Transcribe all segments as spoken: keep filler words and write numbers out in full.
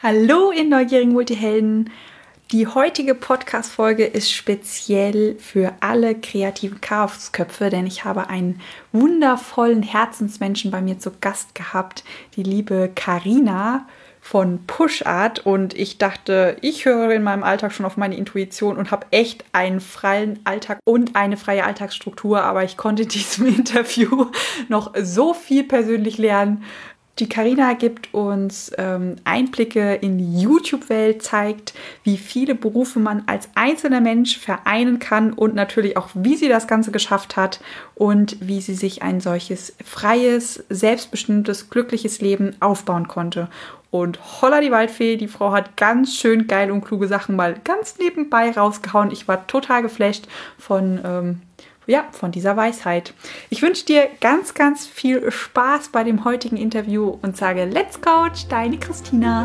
Hallo ihr neugierigen Multihelden! Die heutige Podcast-Folge ist speziell für alle kreativen Chaosköpfe, denn ich habe einen wundervollen Herzensmenschen bei mir zu Gast gehabt, die liebe Carina von Push-Art. Und ich dachte, ich höre in meinem Alltag schon auf meine Intuition und habe echt einen freien Alltag und eine freie Alltagsstruktur, aber ich konnte in diesem Interview noch so viel persönlich lernen. Die Carina gibt uns ähm, Einblicke in die YouTube-Welt, zeigt, wie viele Berufe man als einzelner Mensch vereinen kann und natürlich auch, wie sie das Ganze geschafft hat und wie sie sich ein solches freies, selbstbestimmtes, glückliches Leben aufbauen konnte. Und holla die Waldfee, die Frau hat ganz schön geil und kluge Sachen mal ganz nebenbei rausgehauen. Ich war total geflasht von... Ähm, Ja, von dieser Weisheit. Ich wünsche dir ganz, ganz viel Spaß bei dem heutigen Interview und sage Let's Coach, deine Christina.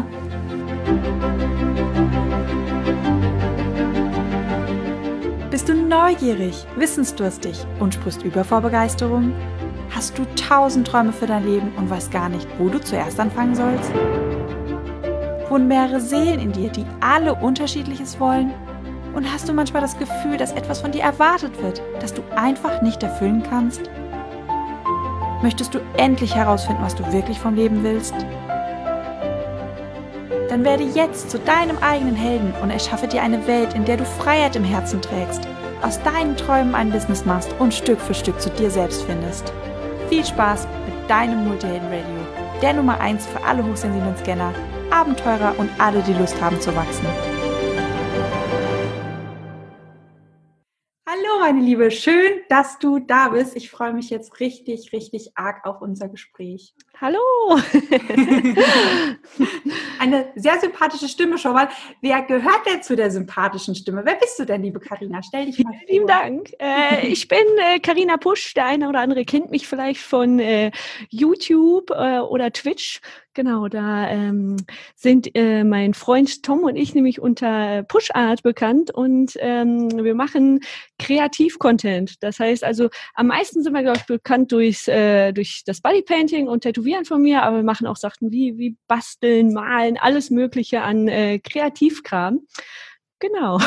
Bist du neugierig, wissensdurstig und sprichst über vor Begeisterung? Hast du tausend Träume für dein Leben und weißt gar nicht, wo du zuerst anfangen sollst? Wohnen mehrere Seelen in dir, die alle Unterschiedliches wollen? Und hast du manchmal das Gefühl, dass etwas von dir erwartet wird, das du einfach nicht erfüllen kannst? Möchtest du endlich herausfinden, was du wirklich vom Leben willst? Dann werde jetzt zu deinem eigenen Helden und erschaffe dir eine Welt, in der du Freiheit im Herzen trägst, aus deinen Träumen ein Business machst und Stück für Stück zu dir selbst findest. Viel Spaß mit deinem Multihelden-Radio, der Nummer eins für alle hochsensiblen Scanner, Abenteurer und alle, die Lust haben zu wachsen. Hallo meine Liebe, schön, dass du da bist. Ich freue mich jetzt richtig, richtig arg auf unser Gespräch. Hallo! Eine sehr sympathische Stimme schon mal. Wer gehört denn zu der sympathischen Stimme? Wer bist du denn, liebe Carina? Stell dich mal vor. Vielen Dank. Äh, ich bin äh, Carina Pusch. Der eine oder andere kennt mich vielleicht von äh, YouTube äh, oder Twitch. Genau, da ähm, sind äh, mein Freund Tom und ich nämlich unter Push-Art bekannt und ähm, wir machen Kreativ-Content. Das heißt also, am meisten sind wir, glaube ich, bekannt durchs, äh, durch das Bodypainting und Tätowieren von mir, aber wir machen auch Sachen wie, wie Basteln, Malen, alles Mögliche an äh, Kreativkram. Genau.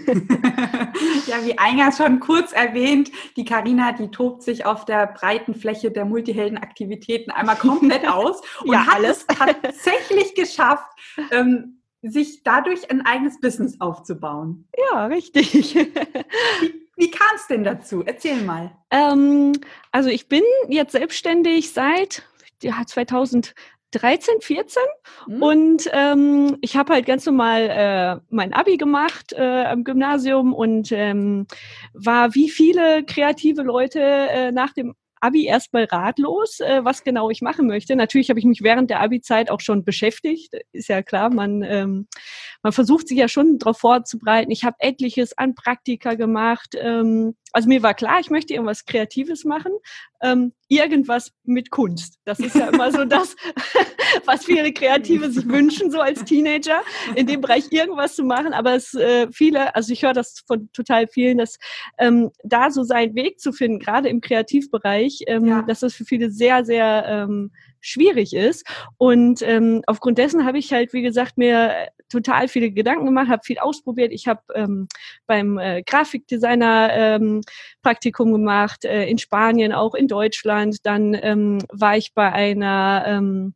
Ja, wie eingangs schon kurz erwähnt, die Carina, die tobt sich auf der breiten Fläche der Multiheldenaktivitäten einmal komplett aus und ja, hat alles. es tatsächlich geschafft, ähm, sich dadurch ein eigenes Business aufzubauen. Ja, richtig. Wie, wie kam es denn dazu? Erzähl mal. Ähm, also ich bin jetzt selbstständig seit ja, zweitausenddreizehn, vierzehn hm. und ähm, ich habe halt ganz normal äh, mein Abi gemacht äh, am Gymnasium und ähm, war wie viele kreative Leute äh, nach dem Abi erstmal ratlos, äh, was genau ich machen möchte. Natürlich habe ich mich während der Abi-Zeit auch schon beschäftigt. Ist ja klar, man, ähm, man versucht sich ja schon darauf vorzubereiten. Ich habe etliches an Praktika gemacht. Ähm, also mir war klar, ich möchte irgendwas Kreatives machen. Ähm, irgendwas mit Kunst. Das ist ja immer so das, was viele Kreative sich wünschen, so als Teenager, in dem Bereich irgendwas zu machen. Aber es äh, viele, also ich höre das von total vielen, dass ähm, da so seinen Weg zu finden, gerade im Kreativbereich, ähm, ja. dass das für viele sehr, sehr ähm, schwierig ist. Und ähm, aufgrund dessen habe ich halt, wie gesagt, mir total viele Gedanken gemacht, habe viel ausprobiert. Ich habe ähm, beim äh, Grafikdesigner ähm, Praktikum gemacht, äh, in Spanien, auch in Deutschland. Dann ähm, war ich bei einer ähm,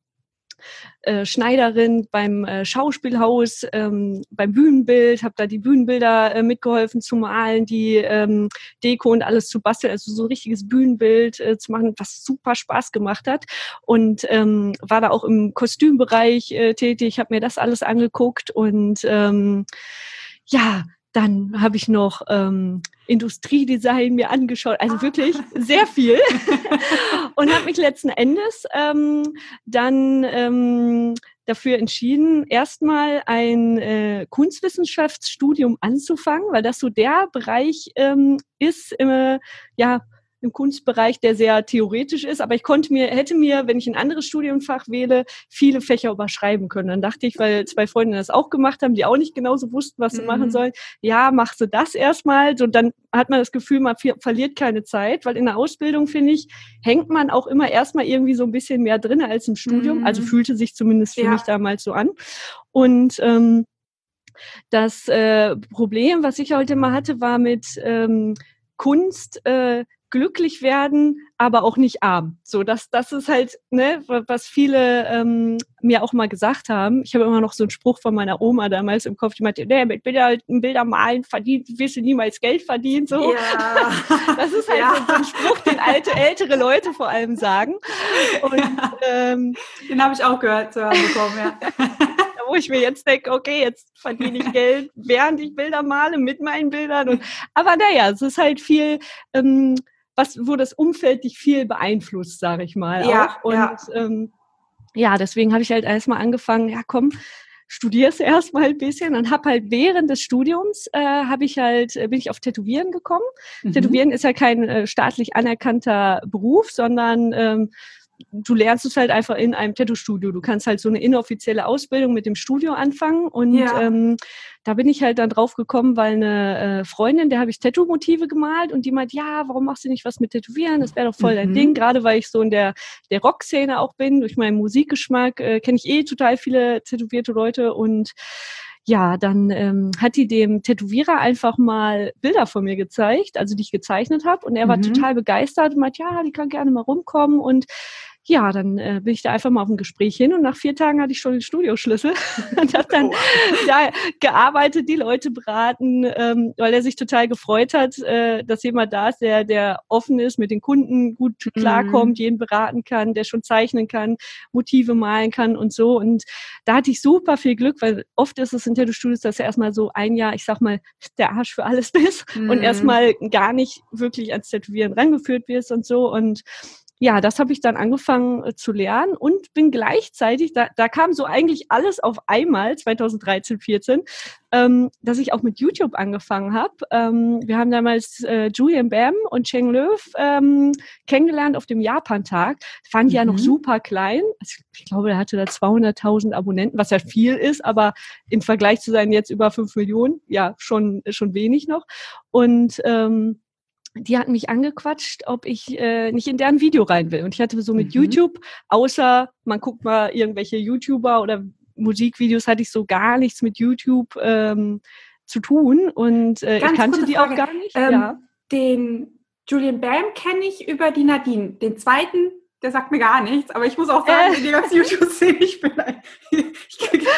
äh, Schneiderin beim äh, Schauspielhaus, ähm, beim Bühnenbild, habe da die Bühnenbilder äh, mitgeholfen zu malen, die ähm, Deko und alles zu basteln, also so ein richtiges Bühnenbild äh, zu machen, was super Spaß gemacht hat. Und ähm, war da auch im Kostümbereich äh, tätig, habe mir das alles angeguckt und ähm, ja, dann habe ich noch ähm, Industriedesign mir angeschaut, also wirklich sehr viel und habe mich letzten Endes ähm, dann ähm, dafür entschieden, erstmal ein äh, Kunstwissenschaftsstudium anzufangen, weil das so der Bereich ähm, ist, äh, ja, im Kunstbereich, der sehr theoretisch ist, aber ich konnte mir, hätte mir, wenn ich ein anderes Studienfach wähle, viele Fächer überschreiben können. Dann dachte ich, weil zwei Freundinnen das auch gemacht haben, die auch nicht genauso wussten, was sie mhm. machen sollen, ja, machst du das erstmal. Und dann hat man das Gefühl, man ver- verliert keine Zeit, weil in der Ausbildung, finde ich, hängt man auch immer erstmal irgendwie so ein bisschen mehr drin als im Studium. Mhm. Also fühlte sich zumindest für ja. mich damals so an. Und ähm, das äh, Problem, was ich heute mal hatte, war mit ähm, Kunst äh, glücklich werden, aber auch nicht arm. So, das, das ist halt, ne, was viele ähm, mir auch mal gesagt haben. Ich habe immer noch so einen Spruch von meiner Oma damals im Kopf, die meinte, nee, mit Bilder, Bilder malen verdient, wirst du niemals Geld verdienen. So. Ja. Das ist halt ja. so, so ein Spruch, den alte, ältere Leute vor allem sagen. Und, ja. ähm, den habe ich auch gehört zu hören bekommen, ja. Wo ich mir jetzt denke, okay, jetzt verdiene ich Geld, während ich Bilder male, mit meinen Bildern. Und, aber naja, es ist halt viel, ähm, was, wo das Umfeld dich viel beeinflusst, sage ich mal. Ja, auch. Und ja, ähm, ja deswegen habe ich halt erstmal angefangen, ja komm, studierst erstmal ein bisschen und habe halt während des Studiums äh, habe ich halt bin ich auf Tätowieren gekommen. Mhm. Tätowieren ist ja kein äh, staatlich anerkannter Beruf, sondern ähm, du lernst es halt einfach in einem Tattoo-Studio. Du kannst halt so eine inoffizielle Ausbildung mit dem Studio anfangen. Und ja. ähm, da bin ich halt dann drauf gekommen, weil eine äh, Freundin, der habe ich Tattoo-Motive gemalt und die meint, ja, warum machst du nicht was mit Tätowieren? Das wäre doch voll mhm. dein Ding. Gerade weil ich so in der, der Rock-Szene auch bin. Durch meinen Musikgeschmack äh, kenne ich eh total viele tätowierte Leute. Und ja, dann ähm, hat die dem Tätowierer einfach mal Bilder von mir gezeigt, also die ich gezeichnet habe. Und er war mhm. total begeistert und meint, ja, die kann gerne mal rumkommen. Und ja, dann äh, bin ich da einfach mal auf ein Gespräch hin und nach vier Tagen hatte ich schon den Studioschlüssel und habe dann oh. ja, gearbeitet, die Leute beraten, ähm, weil er sich total gefreut hat, äh, dass jemand da ist, der, der offen ist, mit den Kunden gut klarkommt, mm. jeden beraten kann, der schon zeichnen kann, Motive malen kann und so. Und da hatte ich super viel Glück, weil oft ist es in Tattoo-Studios, dass du erstmal so ein Jahr, ich sag mal, der Arsch für alles bist mm. und erstmal gar nicht wirklich ans Tätowieren rangeführt wirst und so. Und ja, das habe ich dann angefangen äh, zu lernen und bin gleichzeitig, da, da kam so eigentlich alles auf einmal, zwanzig dreizehn, vierzehn, ähm, dass ich auch mit YouTube angefangen habe. Ähm, wir haben damals äh, Julian Bam und Cheng Löw ähm, kennengelernt auf dem Japan-Tag. Das waren die mhm. ja noch super klein. Also ich glaube, er hatte da zweihunderttausend Abonnenten, was ja viel ist, aber im Vergleich zu seinen jetzt über fünf Millionen, ja, schon, schon wenig noch. Und ähm, die hatten mich angequatscht, ob ich äh, nicht in deren Video rein will. Und ich hatte so mit mhm. YouTube, außer man guckt mal irgendwelche YouTuber oder Musikvideos, hatte ich so gar nichts mit YouTube ähm, zu tun. Und äh, ich kannte die Frage. auch gar nicht. Ähm, ja. Den Julian Bam kenne ich über die Nadine. Den zweiten, der sagt mir gar nichts. Aber ich muss auch sagen, äh. in die ganzen YouTube-Szene, ich bin ein, ich,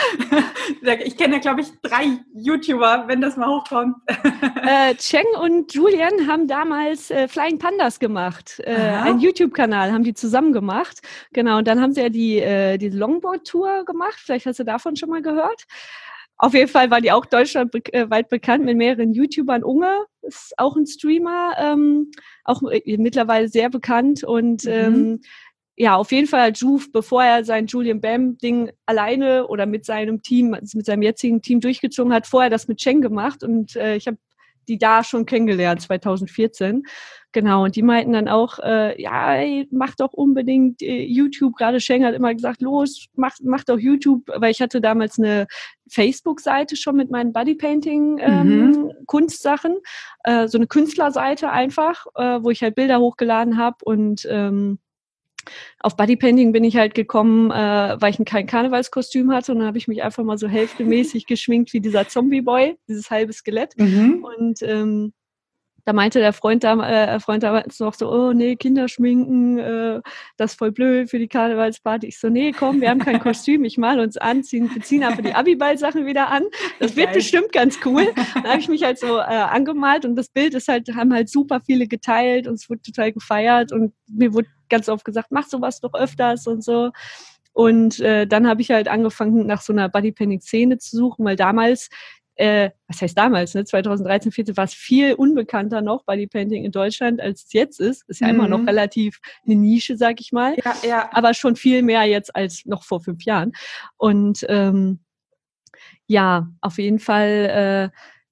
ich kenne ja, glaube ich, drei YouTuber, wenn das mal hochkommt. Äh, Cheng und Julian haben damals äh, Flying Pandas gemacht. Äh, einen YouTube-Kanal haben die zusammen gemacht. Genau, und dann haben sie ja die, äh, die Longboard-Tour gemacht. Vielleicht hast du davon schon mal gehört. Auf jeden Fall war die auch deutschlandweit be- bekannt mit mehreren YouTubern. Unge ist auch ein Streamer, ähm, auch äh, mittlerweile sehr bekannt. Und mhm. ähm, ja, auf jeden Fall hat Juve, bevor er sein Julian Bam-Ding alleine oder mit seinem Team, also mit seinem jetzigen Team durchgezogen hat, vorher das mit Cheng gemacht. Und äh, ich habe die da schon kennengelernt, zwanzig vierzehn. Genau, und die meinten dann auch, äh, ja, ey, mach doch unbedingt äh, YouTube. Gerade Cheng hat immer gesagt, los, mach, mach doch YouTube, weil ich hatte damals eine Facebook-Seite schon mit meinen Bodypainting-Kunstsachen, ähm, mhm. äh, so eine Künstlerseite einfach, äh, wo ich halt Bilder hochgeladen habe und ähm, auf Bodypainting bin ich halt gekommen, äh, weil ich kein Karnevalskostüm hatte und dann habe ich mich einfach mal so hälftemäßig geschminkt wie dieser Zombie-Boy, dieses halbe Skelett. Mhm. Und ähm, da meinte der Freund, da, äh, Freund damals noch so, oh nee, Kinder schminken, äh, das ist voll blöd für die Karnevalsparty. Ich so, nee, komm, wir haben kein Kostüm, ich male uns an, ziehen, wir ziehen einfach die Abiball-Sachen wieder an. Das wird Geil. bestimmt ganz cool. Dann habe ich mich halt so äh, angemalt und das Bild ist halt, haben halt super viele geteilt und es wurde total gefeiert und mir wurde ganz oft gesagt, mach sowas doch öfters und so. Und äh, dann habe ich halt angefangen, nach so einer Bodypainting-Szene zu suchen, weil damals Äh, was heißt damals, ne? zwanzig dreizehn, vierzehn war es viel unbekannter noch Bodypainting in Deutschland, als es jetzt ist. Ist ja mhm. immer noch relativ eine Nische, sag ich mal. Ja, ja. Aber schon viel mehr jetzt als noch vor fünf Jahren. Und ähm, ja, auf jeden Fall äh,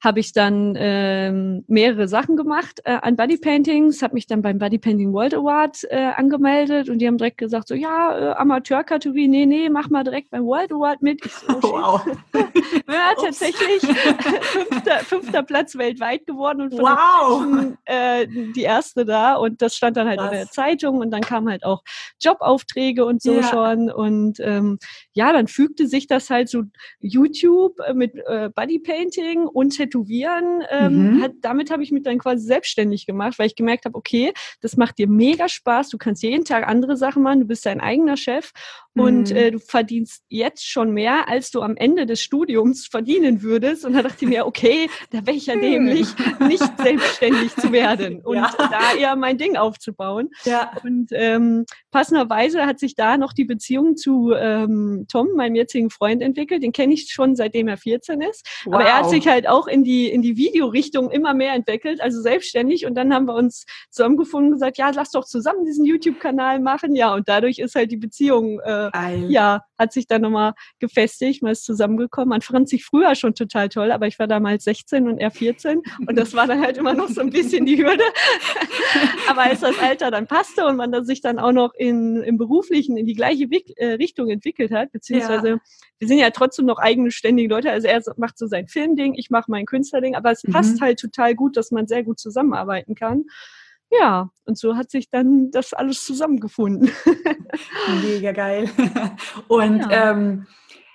habe ich dann ähm, mehrere Sachen gemacht äh, an Bodypaintings, habe mich dann beim Bodypainting World Award äh, angemeldet und die haben direkt gesagt, so ja, äh, Amateurkategorie, nee, nee, mach mal direkt beim World Award mit. Ich so, oh, wow. ja, tatsächlich fünfter, fünfter Platz weltweit geworden und von wow. den Menschen, äh, die erste da und das stand dann halt Was? in der Zeitung und dann kamen halt auch Jobaufträge und so ja. schon und ähm, ja, dann fügte sich das halt so YouTube äh, mit äh, Bodypainting und Tätowieren, ähm, mhm. hat, damit habe ich mich dann quasi selbstständig gemacht, weil ich gemerkt habe, okay, das macht dir mega Spaß, du kannst jeden Tag andere Sachen machen, du bist dein eigener Chef und mhm. äh, du verdienst jetzt schon mehr, als du am Ende des Studiums verdienen würdest und da dachte ich mir, okay, da wäre ich ja dämlich, nicht selbstständig zu werden und ja. da eher mein Ding aufzubauen. Ja. Und ähm, passenderweise hat sich da noch die Beziehung zu ähm, Tom, meinem jetzigen Freund, entwickelt. Den kenne ich schon, seitdem er vierzehn ist. Wow. Aber er hat sich halt auch in die in die Videorichtung immer mehr entwickelt, also selbstständig. Und dann haben wir uns zusammengefunden und gesagt, ja, lass doch zusammen diesen YouTube-Kanal machen. Ja, und dadurch ist halt die Beziehung, äh, ja, hat sich dann nochmal gefestigt. Man ist zusammengekommen. Man fand sich früher schon total toll, aber ich war damals sechzehn und er vierzehn. Und das war dann halt immer noch so ein bisschen die Hürde. Aber als das Alter dann passte und man dann sich dann auch noch in, im Beruflichen in die gleiche Wick- äh, Richtung entwickelt hat, beziehungsweise ja. wir sind ja trotzdem noch eigene ständige Leute, also er macht so sein Filmding, ich mache mein Künstlerding, aber es mhm. passt halt total gut, dass man sehr gut zusammenarbeiten kann. Ja, und so hat sich dann das alles zusammengefunden. Mega geil. Und ja. ähm,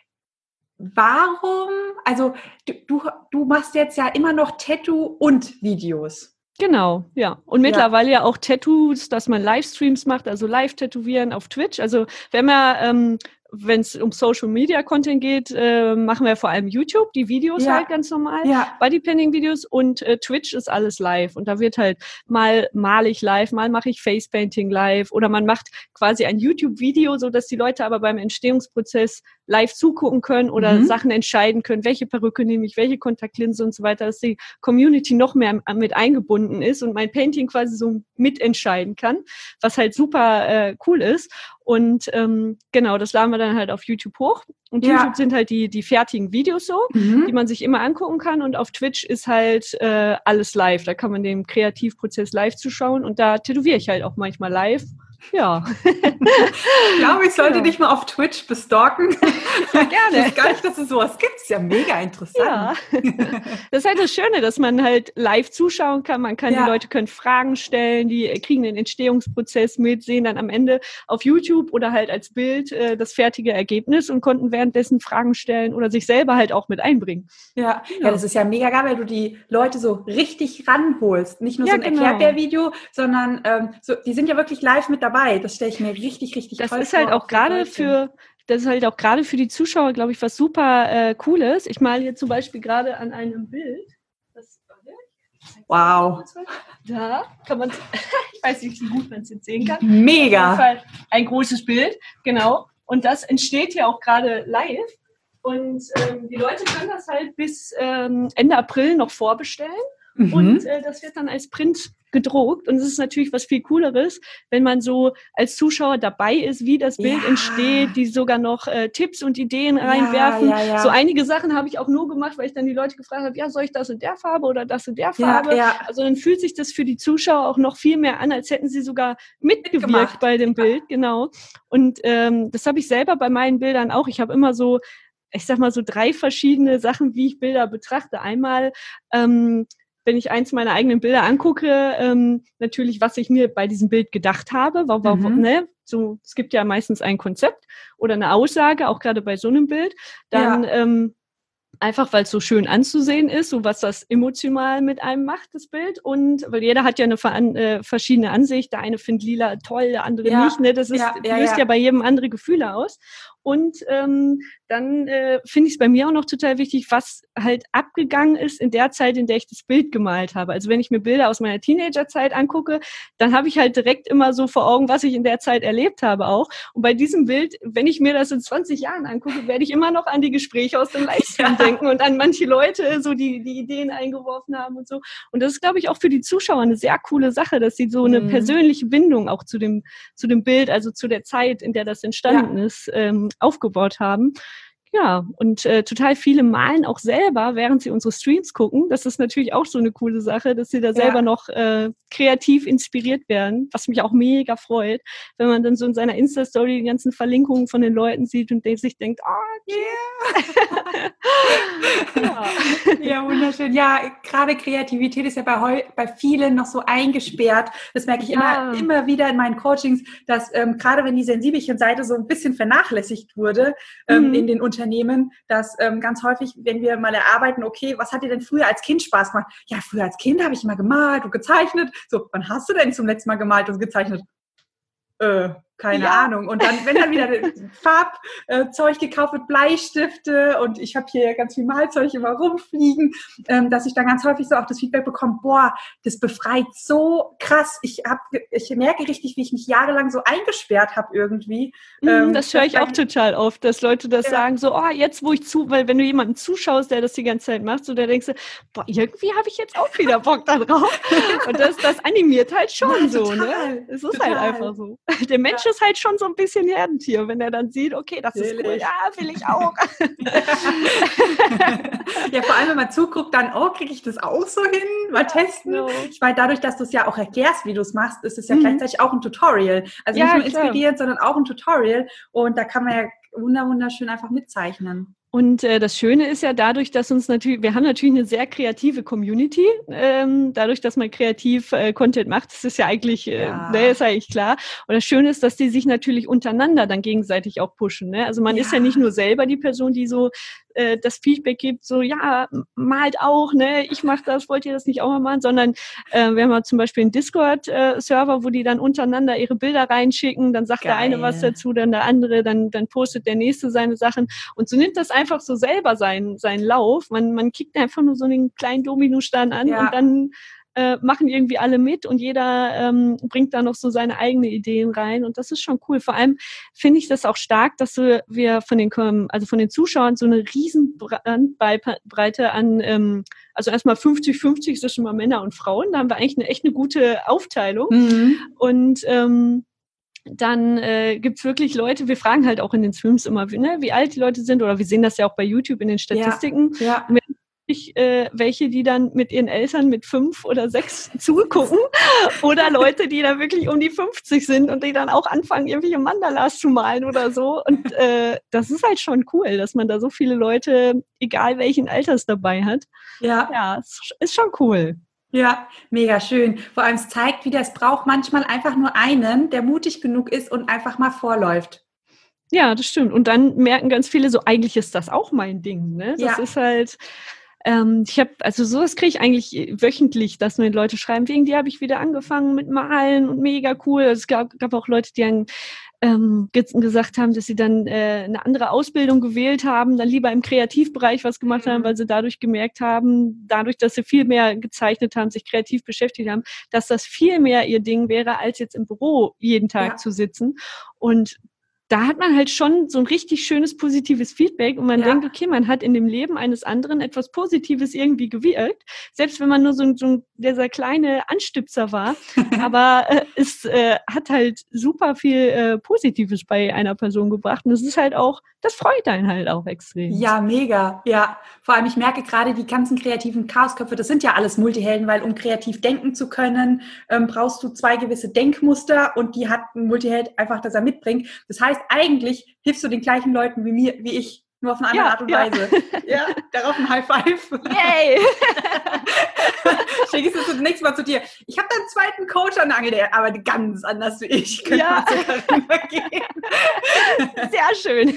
warum, also du, du, du machst jetzt ja immer noch Tattoo und Videos. Genau, ja. Und mittlerweile ja. ja auch Tattoos, dass man Livestreams macht, also Live-Tätowieren auf Twitch. Also wenn man, ähm, wenn es um Social-Media-Content geht, äh, machen wir vor allem YouTube, die Videos ja. halt ganz normal, ja. Bodypainting-Videos und äh, Twitch ist alles live. Und da wird halt mal male ich live, mal mache ich Facepainting live oder man macht quasi ein YouTube-Video, so dass die Leute aber beim Entstehungsprozess live zugucken können oder mhm. Sachen entscheiden können, welche Perücke nehme ich, welche Kontaktlinse und so weiter, dass die Community noch mehr mit eingebunden ist und mein Painting quasi so mitentscheiden kann, was halt super äh, cool ist. Und ähm, genau, das laden wir dann halt auf YouTube hoch. Und ja. YouTube sind halt die die fertigen Videos so, mhm. die man sich immer angucken kann. Und auf Twitch ist halt äh, alles live. Da kann man den Kreativprozess live zuschauen. Und da tätowiere ich halt auch manchmal live. Ja. Ich glaube, ich sollte ja. dich mal auf Twitch bestalken. Ja, gerne. Ich weiß gar nicht, dass es sowas gibt. Das ist ja mega interessant. Ja. Das ist halt das Schöne, dass man halt live zuschauen kann. Man kann, ja. die Leute können Fragen stellen, die kriegen den Entstehungsprozess mit, sehen dann am Ende auf YouTube oder halt als Bild äh, das fertige Ergebnis und konnten währenddessen Fragen stellen oder sich selber halt auch mit einbringen. Ja, ja. ja das ist ja mega geil, weil du die Leute so richtig ranholst. Nicht nur ja, so ein genau. Erklärbär-Video, sondern ähm, so, die sind ja wirklich live mit dabei. Das stelle ich mir richtig, richtig das toll vor. Das ist halt auch gerade für, das ist halt auch gerade für die Zuschauer, glaube ich, was super äh, cool ist. Ich male hier zum Beispiel gerade an einem Bild. Das, wow. Da kann man, ich weiß nicht, wie gut man es jetzt sehen kann. Mega. Auf jeden Fall ein großes Bild, genau. Und das entsteht ja auch gerade live. Und ähm, die Leute können das halt bis ähm, Ende April noch vorbestellen. Mhm. Und äh, das wird dann als Print gedruckt. Und es ist natürlich was viel Cooleres, wenn man so als Zuschauer dabei ist, wie das Bild ja. entsteht, die sogar noch äh, Tipps und Ideen reinwerfen. Ja, ja, ja. So einige Sachen habe ich auch nur gemacht, weil ich dann die Leute gefragt habe, ja, soll ich das in der Farbe oder das in der Farbe? Ja, ja. Also dann fühlt sich das für die Zuschauer auch noch viel mehr an, als hätten sie sogar mitgewirkt Mitgemacht. bei dem Bild. Genau. Und ähm, das habe ich selber bei meinen Bildern auch. Ich habe immer so, ich sag mal so drei verschiedene Sachen, wie ich Bilder betrachte. Einmal ähm, wenn ich eins meiner eigenen Bilder angucke, ähm, natürlich, was ich mir bei diesem Bild gedacht habe, warum, mhm. ne? So, es gibt ja meistens ein Konzept oder eine Aussage, auch gerade bei so einem Bild. Dann ja. ähm, einfach, weil es so schön anzusehen ist, so was das emotional mit einem macht, das Bild. Und weil jeder hat ja eine ver- äh, verschiedene Ansicht. Der eine findet lila toll, der andere ja. nicht. Ne? Das ist, ja, ja, löst ja. ja bei jedem andere Gefühle aus. Und ähm, dann äh, finde ich es bei mir auch noch total wichtig, was halt abgegangen ist in der Zeit, in der ich das Bild gemalt habe. Also wenn ich mir Bilder aus meiner Teenagerzeit angucke, dann habe ich halt direkt immer so vor Augen, was ich in der Zeit erlebt habe auch. Und bei diesem Bild, wenn ich mir das in zwanzig Jahren angucke, werde ich immer noch an die Gespräche aus dem Livestream ja. denken und an manche Leute, so die die Ideen eingeworfen haben und so. Und das ist, glaube ich, auch für die Zuschauer eine sehr coole Sache, dass sie so eine mhm. persönliche Bindung auch zu dem zu dem Bild, also zu der Zeit, in der das entstanden ja. ist, ähm, aufgebaut haben. Ja, und äh, total viele malen auch selber, während sie unsere Streams gucken. Das ist natürlich auch so eine coole Sache, dass sie da selber Ja. noch äh, kreativ inspiriert werden, was mich auch mega freut, wenn man dann so in seiner Insta-Story die ganzen Verlinkungen von den Leuten sieht und sich denkt, ah, oh, yeah. ja. ja, wunderschön. Ja, gerade Kreativität ist ja bei, heu, bei vielen noch so eingesperrt. Das merke ich Ja. immer, immer wieder in meinen Coachings, dass ähm, gerade wenn die Sensibelchen-Seite so ein bisschen vernachlässigt wurde ähm, mhm. in den Unternehmen, dass ähm, ganz häufig, wenn wir mal erarbeiten, okay, was hat dir denn früher als Kind Spaß gemacht? Ja, früher als Kind habe ich immer gemalt und gezeichnet. So, wann hast du denn zum letzten Mal gemalt und gezeichnet? Äh, keine ja. Ahnung. Und dann, wenn dann wieder Farbzeug äh, gekauft wird, Bleistifte und ich habe hier ganz viel Malzeug immer rumfliegen, ähm, dass ich dann ganz häufig so auch das Feedback bekomme, boah, das befreit so krass. Ich hab, ich merke richtig, wie ich mich jahrelang so eingesperrt habe irgendwie. Mhm, ähm, das höre ich auch total oft, dass Leute das ja. sagen, so, oh, jetzt wo ich zu, weil wenn du jemanden zuschaust, der das die ganze Zeit macht, so, da denkst du, boah, irgendwie habe ich jetzt auch wieder Bock da drauf. Und das, das animiert halt schon ja, so, total, ne? Es ist total. halt einfach so. Der Mensch ja. ist halt schon so ein bisschen Herdentier, wenn er dann sieht, okay, das will ist cool, ich. ja, will ich auch. ja, vor allem, wenn man zuguckt, dann, oh, kriege ich das auch so hin? Mal testen. Ja, genau. Ich meine, dadurch, dass du es ja auch erklärst, wie du es machst, ist es ja mhm. gleichzeitig auch ein Tutorial. Also ja, nicht nur inspirierend, klar. sondern auch ein Tutorial. Und da kann man ja wunderschön einfach mitzeichnen. Und äh, das Schöne ist ja dadurch, dass uns natürlich, wir haben natürlich eine sehr kreative Community, ähm, dadurch, dass man kreativ äh, Content macht, das ist ja eigentlich, äh, ja. ne, ist eigentlich klar. Und das Schöne ist, dass die sich natürlich untereinander dann gegenseitig auch pushen. Ne? Also man ja. ist ja nicht nur selber die Person, die so äh, das Feedback gibt, so ja, malt auch, ne, ich mache das, wollt ihr das nicht auch mal machen, sondern äh, wir haben ja zum Beispiel einen Discord-Server, äh, wo die dann untereinander ihre Bilder reinschicken, dann sagt Geil. der eine was dazu, dann der andere, dann, dann postet der nächste seine Sachen und so nimmt das einfach so selber seinen, seinen Lauf. Man, man kickt einfach nur so einen kleinen Dominostein an ja. und dann äh, machen irgendwie alle mit und jeder ähm, bringt da noch so seine eigenen Ideen rein und das ist schon cool. Vor allem finde ich das auch stark, dass wir von den, also von den Zuschauern so eine riesen Bandbreite an, ähm, also erstmal fünfzig fünfzig zwischen mal Männer und Frauen, da haben wir eigentlich eine echt eine gute Aufteilung mhm. und ähm, dann äh, gibt's wirklich Leute, wir fragen halt auch in den Streams immer, ne, wie alt die Leute sind oder wir sehen das ja auch bei YouTube in den Statistiken. Ja, ja. Und wir haben wirklich, äh, welche, die dann mit ihren Eltern mit fünf oder sechs zugucken oder Leute, die da wirklich um die fünfzig sind und die dann auch anfangen, irgendwelche Mandalas zu malen oder so. Und äh, das ist halt schon cool, dass man da so viele Leute, egal welchen Alters, dabei hat. Ja, ja, ist, ist schon cool. Ja, mega schön. Vor allem es zeigt wieder, es braucht manchmal einfach nur einen, der mutig genug ist und einfach mal vorläuft. Ja, das stimmt. Und dann merken ganz viele so, eigentlich ist das auch mein Ding. Ne? Das ja. ist halt, ähm, ich habe, also sowas kriege ich eigentlich wöchentlich, dass mir Leute schreiben, wegen dir habe ich wieder angefangen mit Malen und mega cool. Also es gab, gab auch Leute, die dann ähm, gesagt haben, dass sie dann äh, eine andere Ausbildung gewählt haben, dann lieber im Kreativbereich was gemacht mhm. haben, weil sie dadurch gemerkt haben, dadurch, dass sie viel mehr gezeichnet haben, sich kreativ beschäftigt haben, dass das viel mehr ihr Ding wäre, als jetzt im Büro jeden Tag ja. zu sitzen. Und da hat man halt schon so ein richtig schönes, positives Feedback und man ja. denkt, okay, man hat in dem Leben eines anderen etwas Positives irgendwie gewirkt, selbst wenn man nur so ein, so ein dieser kleine Anstüpser war, aber äh, es äh, hat halt super viel äh, Positives bei einer Person gebracht und das ist halt auch, das freut einen halt auch extrem. Ja, mega, ja. Vor allem, ich merke gerade, die ganzen kreativen Chaosköpfe, das sind ja alles Multihelden, weil um kreativ denken zu können, ähm, brauchst du zwei gewisse Denkmuster und die hat ein Multiheld einfach, dass er mitbringt. Das heißt, eigentlich hilfst du den gleichen Leuten wie mir, wie ich, nur auf eine andere ja, Art und ja. Weise. Ja, darauf ein High Five. Yay! Schicke ich es das nächste Mal zu dir. Ich habe da einen zweiten Coach an der Angel, der arbeitet ganz anders wie ich. Könnte ja. mal gehen. Sehr schön.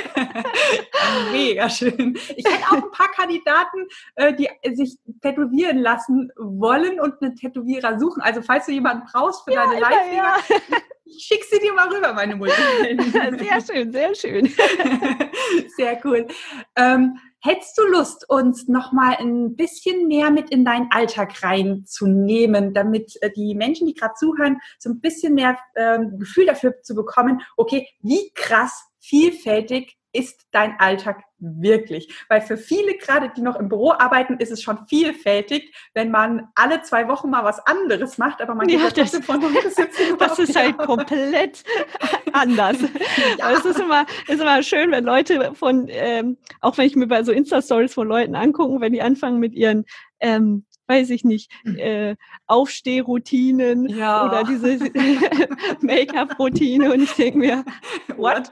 Mega schön. Ich hätte auch ein paar Kandidaten, die sich tätowieren lassen wollen und einen Tätowierer suchen. Also falls du jemanden brauchst für ja, deine Live-Dinger, ja. ich schicke sie dir mal rüber, meine Mutter. Sehr schön, sehr schön. Sehr cool. Ähm, hättest du Lust, uns nochmal ein bisschen mehr mit in deinen Alltag reinzunehmen, damit äh, die Menschen, die gerade zuhören, so ein bisschen mehr ähm, Gefühl dafür zu bekommen, okay, wie krass vielfältig ist dein Alltag wirklich? Weil für viele, gerade die noch im Büro arbeiten, ist es schon vielfältig, wenn man alle zwei Wochen mal was anderes macht, aber man geht ja, das, von siebzehn Uhr Das ist halt komplett anders. Ja. Es ist immer, ist immer schön, wenn Leute von, ähm, auch wenn ich mir bei so Insta-Stories von Leuten angucken, wenn die anfangen mit ihren, ähm, weiß ich nicht, äh, Aufstehroutinen ja. oder diese Make-up-Routine und ich denke mir, what?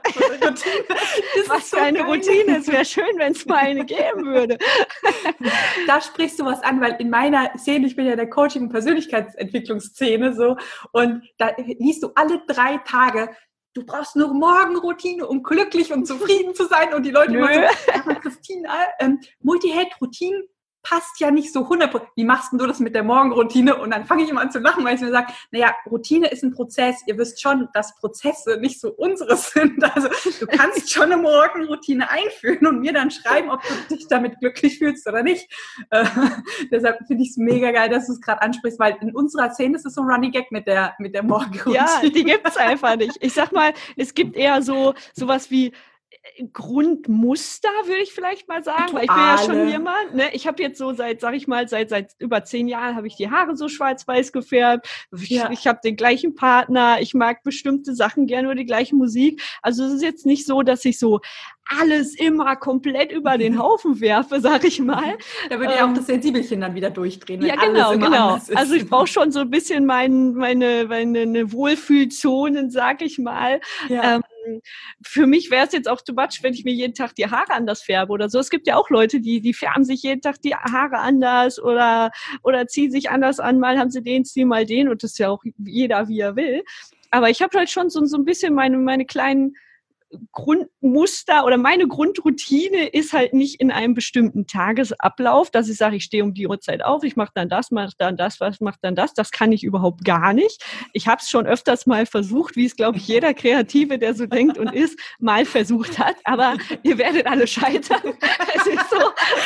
Was für eine Routine? Es wäre schön, wenn es mal eine geben würde. Da sprichst du was an, weil in meiner Szene, ich bin ja in der Coaching- und Persönlichkeitsentwicklungsszene so, und da liest du alle drei Tage, du brauchst nur Morgenroutine, um glücklich und zufrieden zu sein, und die Leute immer so, aber Christine, ähm, Multiheld-Routinen passt ja nicht so hundert Prozent. Wie machst denn du das mit der Morgenroutine? Und dann fange ich immer an zu lachen, weil ich mir sage, naja, Routine ist ein Prozess. Ihr wisst schon, dass Prozesse nicht so unseres sind. Also du kannst schon eine Morgenroutine einführen und mir dann schreiben, ob du dich damit glücklich fühlst oder nicht. Äh, deshalb finde ich es mega geil, dass du es gerade ansprichst, weil in unserer Szene ist es so ein Running Gag mit der, mit der Morgenroutine. Ja, die gibt es einfach nicht. Ich sag mal, es gibt eher so sowas wie Grundmuster, würde ich vielleicht mal sagen, weil ich bin ja schon jemand, ne? Ich habe jetzt so seit, sag ich mal, seit seit über zehn Jahren habe ich die Haare so schwarz-weiß gefärbt. Ich, ja. ich habe den gleichen Partner, ich mag bestimmte Sachen gerne oder die gleiche Musik. Also es ist jetzt nicht so, dass ich so alles immer komplett über den Haufen werfe, sag ich mal. Da würde ähm, ja auch das Sensibelchen dann wieder durchdrehen, wenn ja, genau, alles immer genau. anders ist. Also ich brauche schon so ein bisschen mein, meine, meine Wohlfühlzonen, sag ich mal. Ja. Ähm, Für mich wäre es jetzt auch too much, wenn ich mir jeden Tag die Haare anders färbe oder so. Es gibt ja auch Leute, die, die färben sich jeden Tag die Haare anders oder, oder ziehen sich anders an. Mal haben sie den Stil, mal den, und das ist ja auch jeder, wie er will. Aber ich habe halt schon so, so ein bisschen meine, meine kleinen Grundmuster oder meine Grundroutine ist halt nicht in einem bestimmten Tagesablauf, dass ich sage, ich stehe um die Uhrzeit auf, ich mache dann das, mache dann das, was mache dann das. Das kann ich überhaupt gar nicht. Ich habe es schon öfters mal versucht, wie es, glaube ich, jeder Kreative, der so denkt und ist, mal versucht hat. Aber ihr werdet alle scheitern. Es ist so.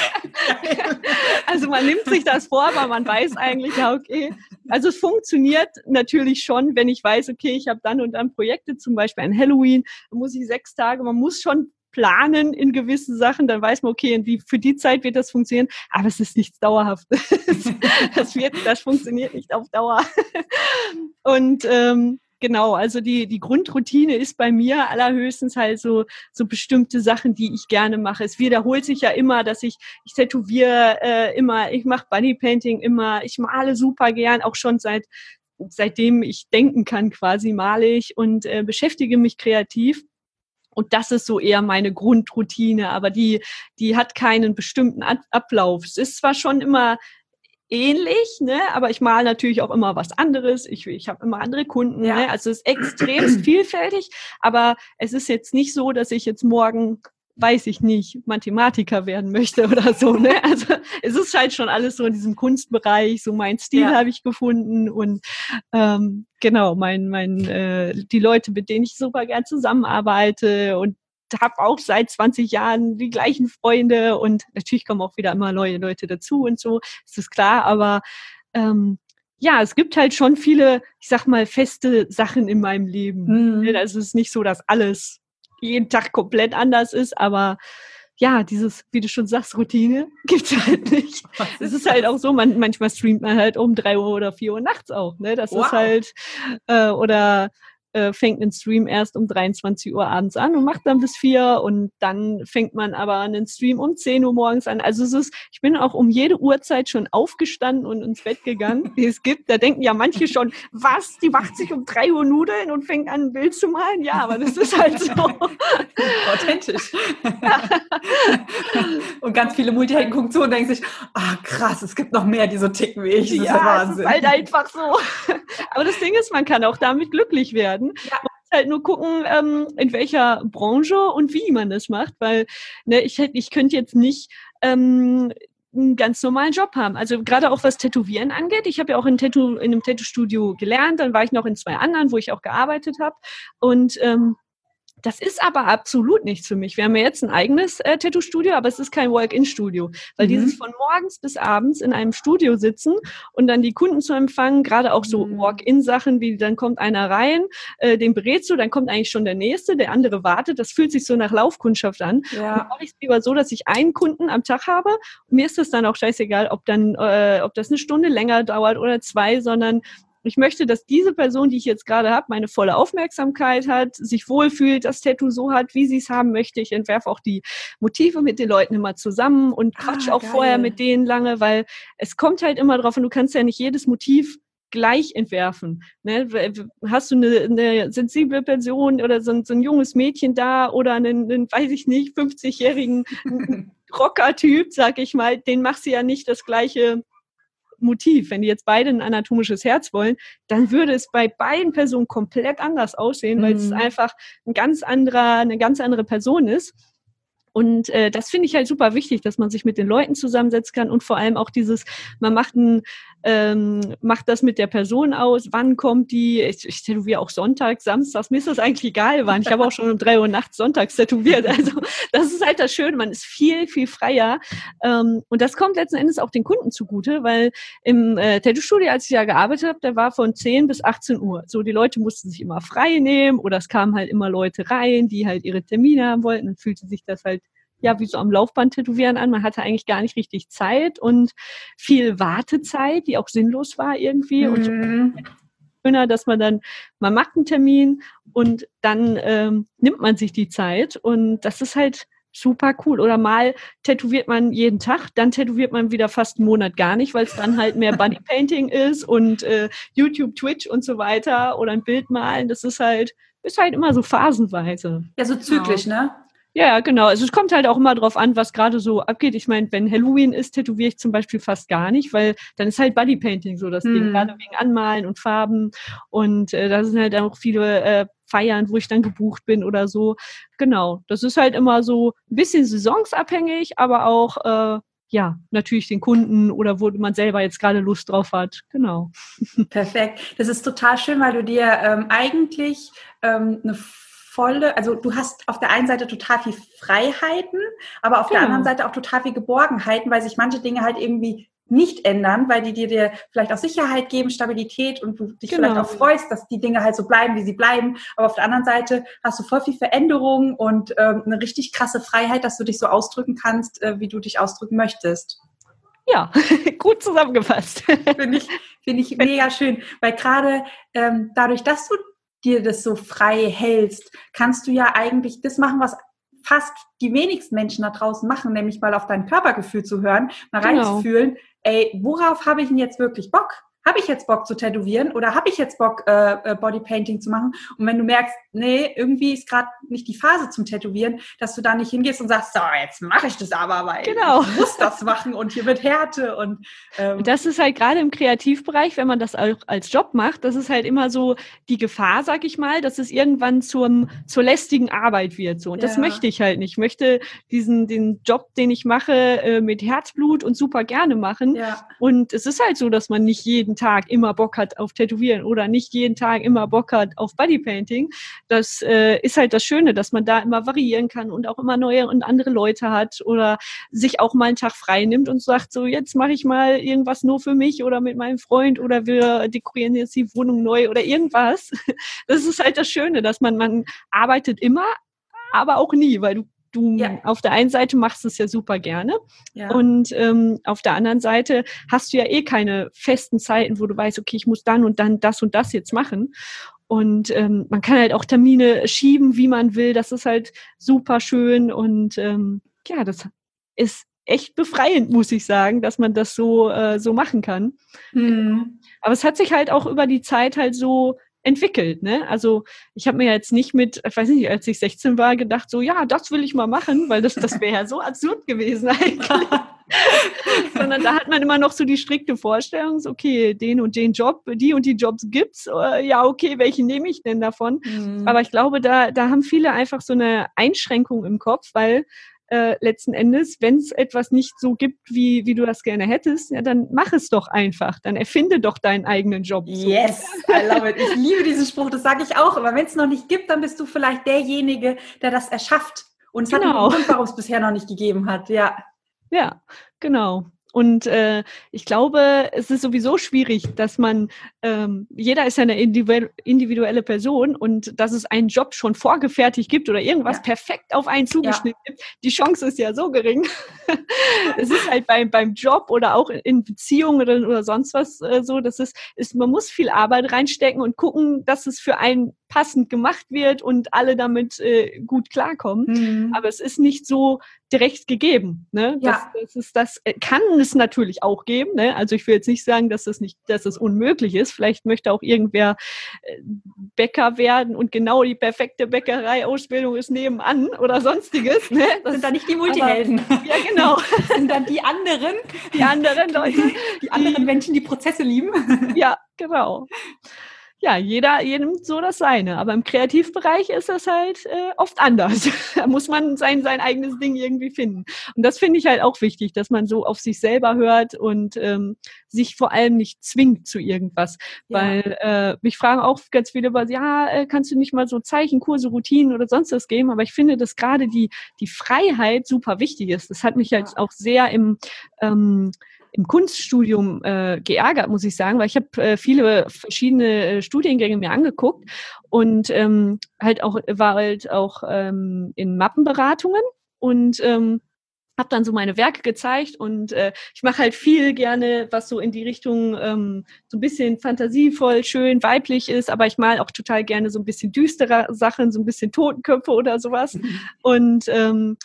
Also man nimmt sich das vor, aber man weiß eigentlich, ja, okay. Also es funktioniert natürlich schon, wenn ich weiß, okay, ich habe dann und dann Projekte, zum Beispiel an Halloween, da muss ich sechs Tage, man muss schon planen in gewissen Sachen, dann weiß man, okay, in die, für die Zeit wird das funktionieren, aber es ist nichts Dauerhaftes. Das, wird, das funktioniert nicht auf Dauer. Und ähm, genau, also die, die Grundroutine ist bei mir allerhöchstens halt so, so bestimmte Sachen, die ich gerne mache. Es wiederholt sich ja immer, dass ich, ich tätowiere äh, immer, ich mache Bodypainting immer, ich male super gern, auch schon seit seitdem ich denken kann quasi, male ich und äh, beschäftige mich kreativ. Und das ist so eher meine Grundroutine, aber die, die hat keinen bestimmten Ablauf. Es ist zwar schon immer ähnlich, ne, aber ich male natürlich auch immer was anderes. Ich, ich habe immer andere Kunden, ja. ne? Also es ist extrem vielfältig, aber es ist jetzt nicht so, dass ich jetzt morgen, weiß ich nicht, Mathematiker werden möchte oder so, ne? Also es ist halt schon alles so in diesem Kunstbereich, so mein Stil ja. habe ich gefunden und ähm, genau, mein, mein, äh, die Leute, mit denen ich super gern zusammenarbeite und habe auch seit zwanzig Jahren die gleichen Freunde und natürlich kommen auch wieder immer neue Leute dazu und so, das ist klar, aber ähm, ja, es gibt halt schon viele, ich sag mal, feste Sachen in meinem Leben. Mhm. Also es ist nicht so, dass alles jeden Tag komplett anders ist, aber ja, dieses, wie du schon sagst, Routine gibt's halt nicht. Es ist halt auch so, man, manchmal streamt man halt um drei Uhr oder vier Uhr nachts auch, ne? Das wow. ist halt, äh, oder äh, fängt einen Stream erst um dreiundzwanzig Uhr abends an und macht dann bis vier und dann fängt man aber einen Stream um zehn Uhr morgens an. Also es ist, ich bin auch um jede Uhrzeit schon aufgestanden und ins Bett gegangen, die es gibt. Da denken ja manche schon, was, die macht sich um drei Uhr Nudeln und fängt an, ein Bild zu malen? Ja, aber das ist halt so. Authentisch. Und ganz viele Multihelden gucken zu und denken sich, ah, krass, es gibt noch mehr, die so ticken wie ich. Das ja, ist ja Wahnsinn. Es ist halt einfach so. Aber das Ding ist, man kann auch damit glücklich werden. Ja. Man muss halt nur gucken, ähm, in welcher Branche und wie man das macht, weil ne, ich, ich könnte jetzt nicht ähm, einen ganz normalen Job haben. Also gerade auch was Tätowieren angeht. Ich habe ja auch in, Tattoo, in einem Tattoo-Studio gelernt, dann war ich noch in zwei anderen, wo ich auch gearbeitet habe und ähm, das ist aber absolut nichts für mich. Wir haben ja jetzt ein eigenes äh, Tattoo-Studio, aber es ist kein Walk-in-Studio. Weil mhm. dieses von morgens bis abends in einem Studio sitzen und dann die Kunden zu empfangen, gerade auch so mhm. Walk-in-Sachen, wie dann kommt einer rein, äh, den berätst du, dann kommt eigentlich schon der Nächste, der andere wartet. Das fühlt sich so nach Laufkundschaft an. Ja. Und dann mache ich es lieber so, dass ich einen Kunden am Tag habe. Und mir ist das dann auch scheißegal, ob dann, äh, ob das eine Stunde länger dauert oder zwei, sondern ich möchte, dass diese Person, die ich jetzt gerade habe, meine volle Aufmerksamkeit hat, sich wohlfühlt, das Tattoo so hat, wie sie es haben möchte. Ich entwerfe auch die Motive mit den Leuten immer zusammen und quatsch Ah, auch geil. vorher mit denen lange, weil es kommt halt immer drauf und du kannst ja nicht jedes Motiv gleich entwerfen. Ne? Hast du eine, eine sensible Person oder so ein, so ein junges Mädchen da oder einen, einen weiß ich nicht, fünfzigjährigen Rocker-Typ, sag ich mal, den machst du ja nicht das gleiche Motiv. Wenn die jetzt beide ein anatomisches Herz wollen, dann würde es bei beiden Personen komplett anders aussehen, weil mhm. es einfach ein ganz anderer, eine ganz andere Person ist. Und äh, das finde ich halt super wichtig, dass man sich mit den Leuten zusammensetzen kann und vor allem auch dieses, man macht ein, ähm, macht das mit der Person aus, wann kommt die, ich, ich tätowiere auch sonntags, samstags, mir ist das eigentlich egal, wann. Ich habe auch schon um drei Uhr nachts sonntags tätowiert. Also das ist halt das Schöne, man ist viel, viel freier. Ähm, und das kommt letzten Endes auch den Kunden zugute, weil im äh, Tattoo-Studio, als ich ja gearbeitet habe, der war von zehn bis achtzehn Uhr. So, die Leute mussten sich immer frei nehmen oder es kamen halt immer Leute rein, die halt ihre Termine haben wollten. Dann fühlte sich das halt ja, wie so am Laufband tätowieren an. Man hatte eigentlich gar nicht richtig Zeit und viel Wartezeit, die auch sinnlos war irgendwie. Mhm. Und schöner, dass man dann, man macht einen Termin und dann ähm, nimmt man sich die Zeit und das ist halt super cool. Oder mal tätowiert man jeden Tag, dann tätowiert man wieder fast einen Monat gar nicht, weil es dann halt mehr Bodypainting ist und äh, YouTube, Twitch und so weiter oder ein Bild malen. Das ist halt, ist halt immer so phasenweise. Ja, so zyklisch, genau. Ne? Ja, genau. Also es kommt halt auch immer drauf an, was gerade so abgeht. Ich meine, wenn Halloween ist, tätowiere ich zum Beispiel fast gar nicht, weil dann ist halt Bodypainting so das hm. Ding, gerade wegen Anmalen und Farben. Und äh, da sind halt auch viele äh, Feiern, wo ich dann gebucht bin oder so. Genau, das ist halt immer so ein bisschen saisonsabhängig, aber auch, äh, ja, natürlich den Kunden oder wo man selber jetzt gerade Lust drauf hat. Genau. Perfekt. Das ist total schön, weil du dir ähm, eigentlich ähm, eine volle, also du hast auf der einen Seite total viel Freiheiten, aber auf genau. der anderen Seite auch total viel Geborgenheiten, weil sich manche Dinge halt irgendwie nicht ändern, weil die dir, dir vielleicht auch Sicherheit geben, Stabilität und du dich genau. vielleicht auch freust, dass die Dinge halt so bleiben, wie sie bleiben. Aber auf der anderen Seite hast du voll viel Veränderung und ähm, eine richtig krasse Freiheit, dass du dich so ausdrücken kannst, äh, wie du dich ausdrücken möchtest. Ja, gut zusammengefasst. Finde ich, finde ich mega schön, weil gerade ähm, dadurch, dass du dir das so frei hältst, kannst du ja eigentlich das machen, was fast die wenigsten Menschen da draußen machen, nämlich mal auf dein Körpergefühl zu hören, mal genau. reinzufühlen, ey, worauf habe ich denn jetzt wirklich Bock? Habe ich jetzt Bock zu tätowieren oder habe ich jetzt Bock, äh, Bodypainting zu machen? Und wenn du merkst, nee, irgendwie ist gerade nicht die Phase zum Tätowieren, dass du da nicht hingehst und sagst, so, jetzt mache ich das aber, weil genau. ich muss das machen und hier wird Härte. Und ähm, das ist halt gerade im Kreativbereich, wenn man das auch als Job macht, das ist halt immer so die Gefahr, sag ich mal, dass es irgendwann zum, zur lästigen Arbeit wird. So. Und ja. das möchte ich halt nicht. Ich möchte diesen den Job, den ich mache, äh, mit Herzblut und super gerne machen. Ja. Und es ist halt so, dass man nicht jeden Tag immer Bock hat auf Tätowieren oder nicht jeden Tag immer Bock hat auf Bodypainting. Das äh, ist halt das Schöne, dass man da immer variieren kann und auch immer neue und andere Leute hat oder sich auch mal einen Tag frei nimmt und sagt, so jetzt mache ich mal irgendwas nur für mich oder mit meinem Freund oder wir dekorieren jetzt die Wohnung neu oder irgendwas. Das ist halt das Schöne, dass man, man arbeitet immer, aber auch nie, weil du Du ja. auf der einen Seite machst es ja super gerne ja. und ähm, auf der anderen Seite hast du ja eh keine festen Zeiten, wo du weißt, okay, ich muss dann und dann das und das jetzt machen. Und ähm, man kann halt auch Termine schieben, wie man will. Das ist halt super schön und ähm, ja, das ist echt befreiend, muss ich sagen, dass man das so äh, so machen kann. Mhm. Aber es hat sich halt auch über die Zeit halt so entwickelt, ne? Also ich habe mir jetzt nicht mit, ich weiß nicht, als ich sechzehn war, gedacht, so ja, das will ich mal machen, weil das, das wäre ja so absurd gewesen eigentlich. Sondern da hat man immer noch so die strikte Vorstellung, so, okay, den und den Job, die und die Jobs gibt's, ja, okay, welchen nehme ich denn davon? Mhm. Aber ich glaube, da, da haben viele einfach so eine Einschränkung im Kopf, weil Äh, letzten Endes, wenn es etwas nicht so gibt, wie, wie du das gerne hättest, ja, dann mach es doch einfach. Dann erfinde doch deinen eigenen Job. So. Yes, I love it. Ich liebe diesen Spruch, das sage ich auch. Aber wenn es noch nicht gibt, dann bist du vielleicht derjenige, der das erschafft. Und es genau. hat einen Grund, warum es bisher noch nicht gegeben hat. Ja, ja, genau. Und äh, ich glaube, es ist sowieso schwierig, dass man, ähm, jeder ist ja eine individuelle Person und dass es einen Job schon vorgefertigt gibt oder irgendwas ja. perfekt auf einen zugeschnitten ja. gibt, die Chance ist ja so gering. Es ist halt beim, beim Job oder auch in Beziehungen oder, oder sonst was äh, so, dass es ist, man muss viel Arbeit reinstecken und gucken, dass es für einen passend gemacht wird und alle damit äh, gut klarkommen. Mhm. Aber es ist nicht so direkt gegeben. Ne? Ja. Das, das, ist, das kann es natürlich auch geben. Ne? Also ich will jetzt nicht sagen, dass das nicht, dass es unmöglich ist. Vielleicht möchte auch irgendwer äh, Bäcker werden und genau die perfekte Bäckerei-Ausbildung ist nebenan oder sonstiges. Ne? Das sind dann nicht die Multihelden. Aber, ja, genau. Das sind dann die anderen. Die anderen Leute. Die anderen die, Menschen, die Prozesse lieben. Ja, genau. Ja, jeder, jedem so das Seine. Aber im Kreativbereich ist das halt äh, oft anders. Da muss man sein, sein eigenes Ding irgendwie finden. Und das finde ich halt auch wichtig, dass man so auf sich selber hört und ähm, sich vor allem nicht zwingt zu irgendwas. Ja. Weil äh, mich fragen auch ganz viele, ja, äh, kannst du nicht mal so Zeichenkurse, Routinen oder sonst was geben? Aber ich finde, dass gerade die, die Freiheit super wichtig ist. Das hat mich halt ja. auch sehr im ähm, im Kunststudium äh, geärgert, muss ich sagen, weil ich habe äh, viele verschiedene äh, Studiengänge mir angeguckt und ähm, halt auch war halt auch ähm, in Mappenberatungen und ähm, habe dann so meine Werke gezeigt und äh, ich mache halt viel gerne, was so in die Richtung ähm, so ein bisschen fantasievoll, schön, weiblich ist, aber ich mal auch total gerne so ein bisschen düstere Sachen, so ein bisschen Totenköpfe oder sowas. Mhm. Und ähm,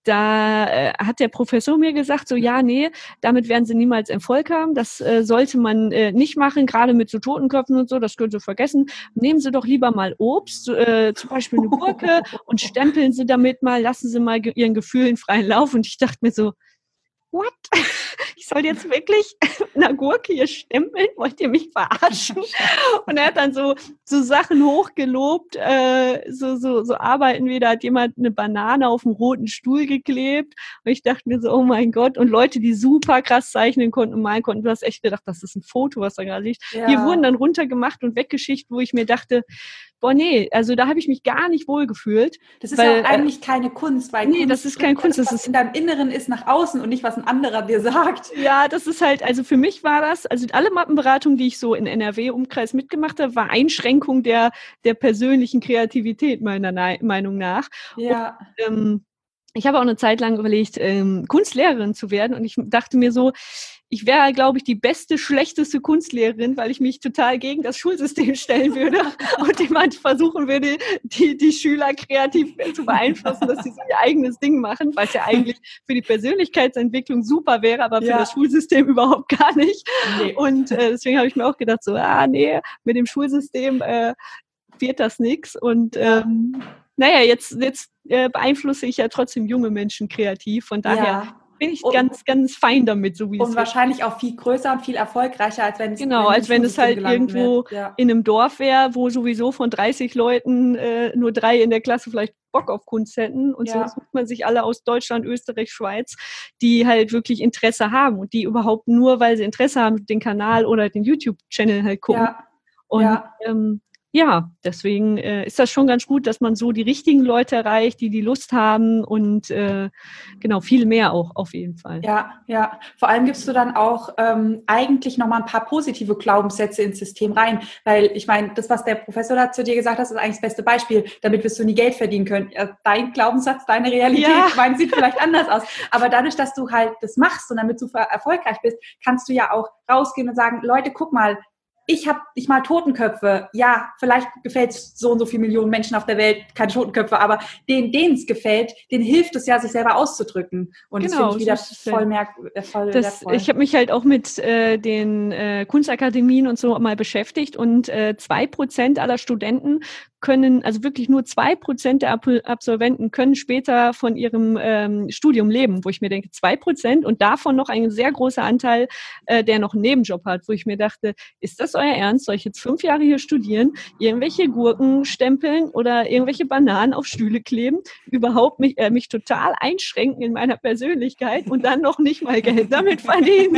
da äh, hat der Professor mir gesagt, so ja, nee, damit werden sie niemals Erfolg haben, das äh, sollte man äh, nicht machen, gerade mit so Totenköpfen und so, das können sie vergessen. Nehmen Sie doch lieber mal Obst, äh, zum Beispiel eine Gurke und stempeln Sie damit mal, lassen Sie mal ge- Ihren Gefühlen freien Lauf. Und ich dachte mir so, what? Ich soll jetzt wirklich eine Gurke hier stempeln? Wollt ihr mich verarschen? Und er hat dann so, so Sachen hochgelobt, äh, so, so, so Arbeiten wie, da hat jemand eine Banane auf einen roten Stuhl geklebt. Und ich dachte mir so, oh mein Gott. Und Leute, die super krass zeichnen konnten und malen konnten, du hast echt gedacht, das ist ein Foto, was da gerade liegt. Ja. Die wurden dann runtergemacht und weggeschickt, wo ich mir dachte, boah, nee, also da habe ich mich gar nicht wohl gefühlt. Das ist weil, ja auch eigentlich äh, keine Kunst, weil nee, Kunst das ist keine Kunst. Das, das was ist in deinem Inneren ist, nach außen und nicht, was ein anderer dir sagt. Ja, das ist halt, also für mich war das, also alle Mappenberatungen, die ich so in N R W-Umkreis mitgemacht habe, war Einschränkung der, der persönlichen Kreativität meiner Na- Meinung nach. Ja. Und, ähm, ich habe auch eine Zeit lang überlegt, ähm, Kunstlehrerin zu werden und ich dachte mir so, ich wäre, glaube ich, die beste, schlechteste Kunstlehrerin, weil ich mich total gegen das Schulsystem stellen würde und jemand versuchen würde, die, die Schüler kreativ zu beeinflussen, dass sie so ihr eigenes Ding machen, was ja eigentlich für die Persönlichkeitsentwicklung super wäre, aber für ja. das Schulsystem überhaupt gar nicht. Nee. Und äh, deswegen habe ich mir auch gedacht, so, ah, nee, mit dem Schulsystem äh, wird das nix. Und ähm, naja, jetzt, jetzt äh, beeinflusse ich ja trotzdem junge Menschen kreativ, von daher ja. bin ich und, ganz, ganz fein damit, so wie und es Und wahrscheinlich auch viel größer und viel erfolgreicher, als wenn es Genau, wenn als wenn es halt irgendwo ja. in einem Dorf wäre, wo sowieso von dreißig Leuten äh, nur drei in der Klasse vielleicht Bock auf Kunst hätten. Und ja. so sucht man sich alle aus Deutschland, Österreich, Schweiz, die halt wirklich Interesse haben und die überhaupt nur, weil sie Interesse haben, den Kanal oder den YouTube-Channel halt gucken. Ja. Und ja. Ähm, ja, deswegen äh, ist das schon ganz gut, dass man so die richtigen Leute erreicht, die die Lust haben und äh, genau, viel mehr auch auf jeden Fall. Ja, ja. Vor allem gibst du dann auch ähm, eigentlich nochmal ein paar positive Glaubenssätze ins System rein, weil ich meine, das, was der Professor da zu dir gesagt hat, ist eigentlich das beste Beispiel. Damit wirst du nie Geld verdienen können. Dein Glaubenssatz, deine Realität, ja. meine, sieht vielleicht anders aus. Aber dadurch, dass du halt das machst und damit du erfolgreich bist, kannst du ja auch rausgehen und sagen, Leute, guck mal, ich habe ich mal Totenköpfe. Ja, vielleicht gefällt es so und so viele Millionen Menschen auf der Welt, keine Totenköpfe, aber denen, denen es gefällt, denen hilft es ja, sich selber auszudrücken. Und genau, das finde ich wieder so voll, merk, voll das, wertvoll. Ich habe mich halt auch mit äh, den äh, Kunstakademien und so mal beschäftigt und äh, zwei Prozent aller Studenten können, also wirklich nur zwei Prozent der Ab- Absolventen können später von ihrem ähm, Studium leben, wo ich mir denke, zwei Prozent und davon noch ein sehr großer Anteil, äh, der noch einen Nebenjob hat, wo ich mir dachte, ist das euer Ernst? Soll ich jetzt fünf Jahre hier studieren, irgendwelche Gurken stempeln oder irgendwelche Bananen auf Stühle kleben, überhaupt mich, äh, mich total einschränken in meiner Persönlichkeit und dann noch nicht mal Geld damit verdienen?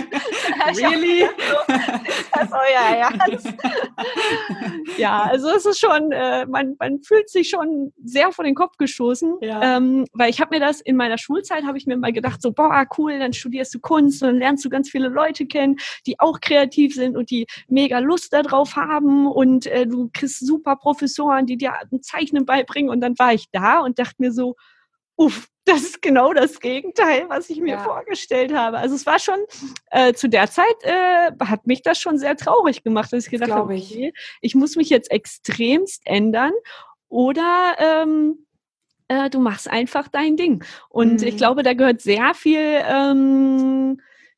Really? Ist das euer Ernst? Ja, also es ist schon, äh, man, man fühlt sich schon sehr vor den Kopf gestoßen, ja. ähm, weil ich habe mir das in meiner Schulzeit, habe ich mir mal gedacht, so, boah, cool, dann studierst du Kunst und dann lernst du ganz viele Leute kennen, die auch kreativ sind und die mega Lust darauf haben und äh, du kriegst super Professoren, die dir ein Zeichnen beibringen und dann war ich da und dachte mir so, uff, das ist genau das Gegenteil, was ich mir ja. vorgestellt habe. Also es war schon, äh, zu der Zeit äh, hat mich das schon sehr traurig gemacht, dass ich gedacht habe, okay, ich. ich muss mich jetzt extremst ändern oder ähm, äh, du machst einfach dein Ding. Und mhm. ich glaube, da gehört sehr viel ähm,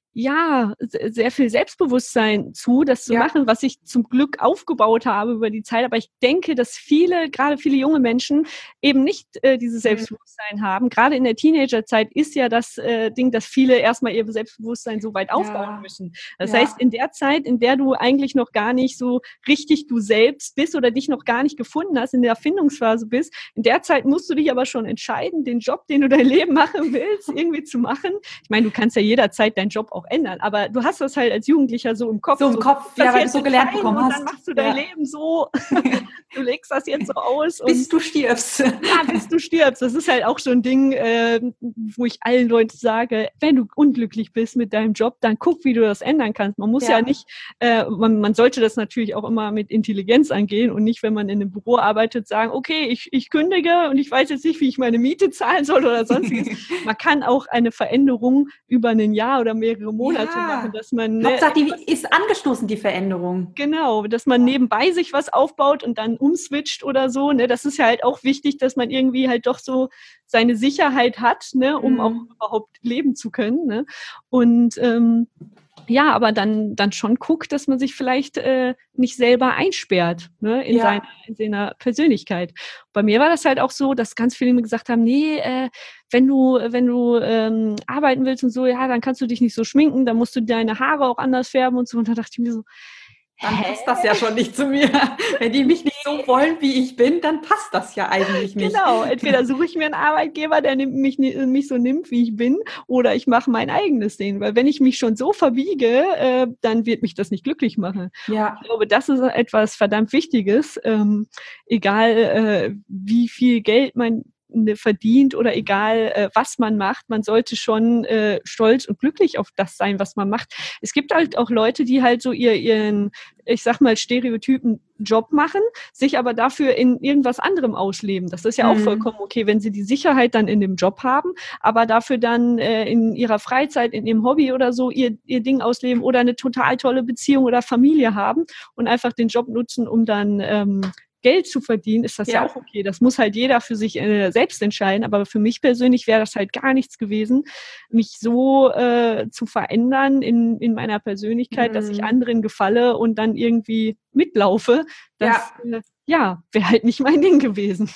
ja, sehr viel Selbstbewusstsein zu, das zu ja. machen, was ich zum Glück aufgebaut habe über die Zeit. Aber ich denke, dass viele, gerade viele junge Menschen eben nicht äh, dieses Selbstbewusstsein mhm. haben. Gerade in der Teenagerzeit ist ja das äh, Ding, dass viele erstmal ihr Selbstbewusstsein so weit aufbauen ja. müssen. Das ja. heißt, in der Zeit, in der du eigentlich noch gar nicht so richtig du selbst bist oder dich noch gar nicht gefunden hast, in der Erfindungsphase bist, in der Zeit musst du dich aber schon entscheiden, den Job, den du dein Leben machen willst, irgendwie zu machen. Ich meine, du kannst ja jederzeit deinen Job auch ändern, aber du hast das halt als Jugendlicher so im Kopf. So im so, Kopf, ja, weil du so gelernt bekommen hast. Und dann machst du dein ja. Leben so, du legst das jetzt so aus. Bis du stirbst. Ja, bis du stirbst. Das ist halt auch so ein Ding, äh, wo ich allen Leuten sage, wenn du unglücklich bist mit deinem Job, dann guck, wie du das ändern kannst. Man muss ja, ja nicht, äh, man, man sollte das natürlich auch immer mit Intelligenz angehen und nicht, wenn man in einem Büro arbeitet, sagen, okay, ich, ich kündige und ich weiß jetzt nicht, wie ich meine Miete zahlen soll oder sonstiges. Man kann auch eine Veränderung über ein Jahr oder mehrere Monate ja. machen, dass man... Ne, Hauptsache, die ist angestoßen, die Veränderung. Genau, dass man nebenbei sich was aufbaut und dann umswitcht oder so, ne, das ist ja halt auch wichtig, dass man irgendwie halt doch so seine Sicherheit hat, ne, um mhm. auch überhaupt leben zu können, ne, und ähm, ja, aber dann, dann schon guckt, dass man sich vielleicht äh, nicht selber einsperrt, ne, in, ja. seiner, in seiner Persönlichkeit. Bei mir war das halt auch so, dass ganz viele mir gesagt haben, nee, äh, wenn du, wenn du ähm, arbeiten willst und so, ja, dann kannst du dich nicht so schminken, dann musst du deine Haare auch anders färben und so. Und da dachte ich mir so, dann passt das ja schon nicht zu mir. Wenn die mich nicht so wollen, wie ich bin, dann passt das ja eigentlich nicht. Genau, entweder suche ich mir einen Arbeitgeber, der mich, mich so nimmt, wie ich bin, oder ich mache mein eigenes Ding. Weil wenn ich mich schon so verbiege, äh, dann wird mich das nicht glücklich machen. Ja. Ich glaube, das ist etwas verdammt Wichtiges. Ähm, egal, äh, wie viel Geld man verdient oder egal, äh, was man macht, man sollte schon äh, stolz und glücklich auf das sein, was man macht. Es gibt halt auch Leute, die halt so ihr, ihren, ich sag mal, stereotypen Job machen, sich aber dafür in irgendwas anderem ausleben. Das ist ja auch mhm. vollkommen okay, wenn sie die Sicherheit dann in dem Job haben, aber dafür dann äh, in ihrer Freizeit, in ihrem Hobby oder so ihr, ihr Ding ausleben oder eine total tolle Beziehung oder Familie haben und einfach den Job nutzen, um dann ähm, Geld zu verdienen, ist das ja. ja auch okay. Das muss halt jeder für sich äh, selbst entscheiden. Aber für mich persönlich wäre das halt gar nichts gewesen, mich so äh, zu verändern in, in meiner Persönlichkeit, mhm. dass ich anderen gefalle und dann irgendwie mitlaufe. Das, ja. Äh, ja, wäre halt nicht mein Ding gewesen.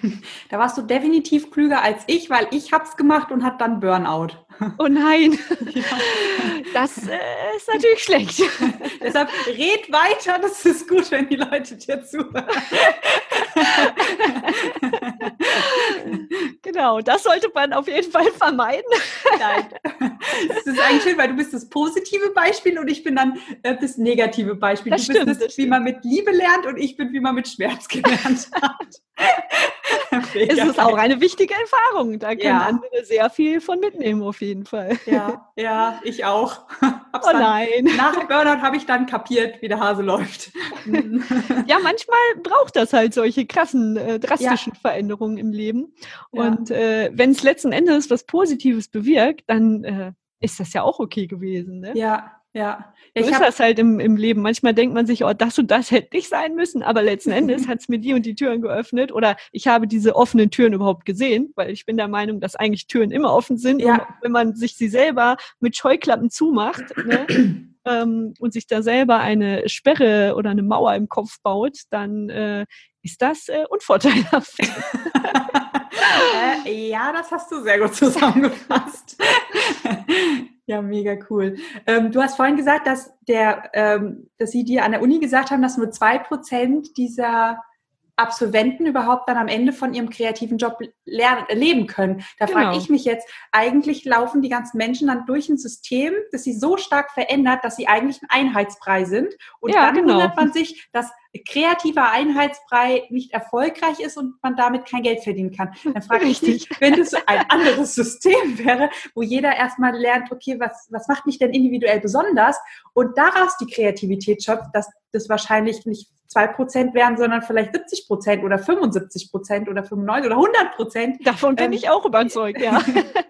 Da warst du definitiv klüger als ich, weil ich hab's gemacht und hat dann Burnout. Oh nein, ja. Das äh, ist natürlich schlecht. Deshalb red weiter, das ist gut, wenn die Leute dir zuhören. Genau, das sollte man auf jeden Fall vermeiden. Nein, das ist eigentlich schön, weil du bist das positive Beispiel und ich bin dann äh, das negative Beispiel. Das du stimmt, bist das, wie man mit Liebe lernt und ich bin, wie man mit Schmerz gelernt hat. Es ist auch eine wichtige Erfahrung. Da können ja. andere sehr viel von mitnehmen, auf jeden Fall. Ja, ja, ich auch. Hab's oh nein. Nach dem Burnout habe ich dann kapiert, wie der Hase läuft. Ja, manchmal braucht das halt solche krassen, äh, drastischen ja. Veränderungen im Leben. Und ja. äh, wenn es letzten Endes was Positives bewirkt, dann äh, ist das ja auch okay gewesen. Ne? Ja. Ja, so ich ist hab, das halt im, im Leben. Manchmal denkt man sich, oh, das und das hätte nicht sein müssen, aber letzten Endes hat es mir die und die Türen geöffnet oder ich habe diese offenen Türen überhaupt gesehen, weil ich bin der Meinung, dass eigentlich Türen immer offen sind, ja. und wenn man sich sie selber mit Scheuklappen zumacht, ne, ähm, und sich da selber eine Sperre oder eine Mauer im Kopf baut, dann äh, ist das äh, unvorteilhaft. äh, ja, das hast du sehr gut zusammengefasst. Ja, mega cool. Ähm, du hast vorhin gesagt, dass, der, ähm, dass sie dir an der Uni gesagt haben, dass nur zwei Prozent dieser Absolventen überhaupt dann am Ende von ihrem kreativen Job lernen, leben können. Da Genau. frage ich mich jetzt, eigentlich laufen die ganzen Menschen dann durch ein System, das sie so stark verändert, dass sie eigentlich ein Einheitsbrei sind. Und Ja, dann genau. wundert man sich, dass kreativer Einheitsbrei nicht erfolgreich ist und man damit kein Geld verdienen kann. Dann frage ich mich, wenn das ein anderes System wäre, wo jeder erstmal lernt, okay, was, was macht mich denn individuell besonders und daraus die Kreativität schöpft, dass das wahrscheinlich nicht zwei Prozent wären, sondern vielleicht siebzig Prozent oder fünfundsiebzig Prozent oder fünfundneunzig oder hundert Prozent. Davon bin ähm, ich auch überzeugt, ja.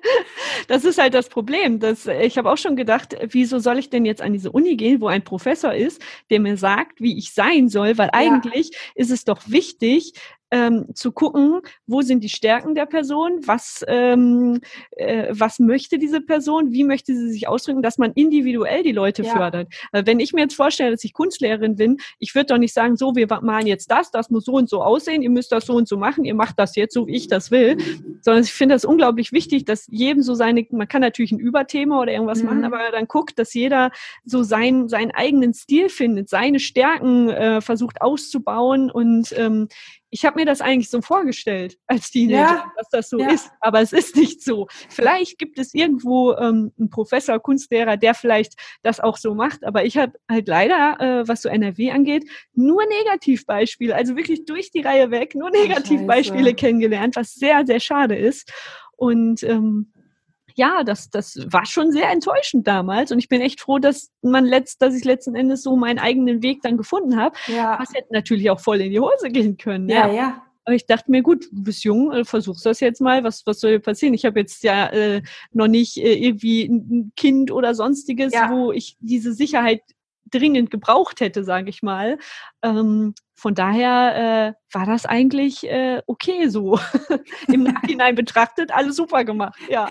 Das ist halt das Problem. Dass, ich habe auch schon gedacht, wieso soll ich denn jetzt an diese Uni gehen, wo ein Professor ist, der mir sagt, wie ich sein soll, weil ja. eigentlich ist es doch wichtig, ähm, zu gucken, wo sind die Stärken der Person, was, ähm, äh, was möchte diese Person, wie möchte sie sich ausdrücken, dass man individuell die Leute ja. fördert. Also wenn ich mir jetzt vorstelle, dass ich Kunstlehrerin bin, ich würde doch nicht sagen, so, wir malen jetzt das, das muss so und so aussehen, ihr müsst das so und so machen, ihr macht das jetzt so, wie ich das will, sondern ich finde das unglaublich wichtig, dass jedem so seine, man kann natürlich ein Überthema oder irgendwas mhm. machen, aber dann guckt, dass jeder so sein, seinen eigenen Stil findet, seine Stärken äh, versucht auszubauen und ähm, ich habe mir das eigentlich so vorgestellt als Teenager, ja, dass das so ja. ist, aber es ist nicht so. Vielleicht gibt es irgendwo ähm, einen Professor, Kunstlehrer, der vielleicht das auch so macht, aber ich habe halt leider, äh, was so N R W angeht, nur Negativbeispiele, also wirklich durch die Reihe weg, nur Negativbeispiele Scheiße. kennengelernt, was sehr, sehr schade ist. Und ähm, ja, das, das war schon sehr enttäuschend damals und ich bin echt froh, dass man letzt, dass ich letzten Endes so meinen eigenen Weg dann gefunden habe. Ja. Was hätte natürlich auch voll in die Hose gehen können. Ja, ja. ja. Aber ich dachte mir, gut, du bist jung, versuchst das jetzt mal, was, was soll passieren? Ich habe jetzt ja äh, noch nicht äh, irgendwie ein Kind oder sonstiges, ja. wo ich diese Sicherheit dringend gebraucht hätte, sage ich mal. Ähm, von daher äh, war das eigentlich äh, okay so. Im Nachhinein betrachtet, alles super gemacht, ja.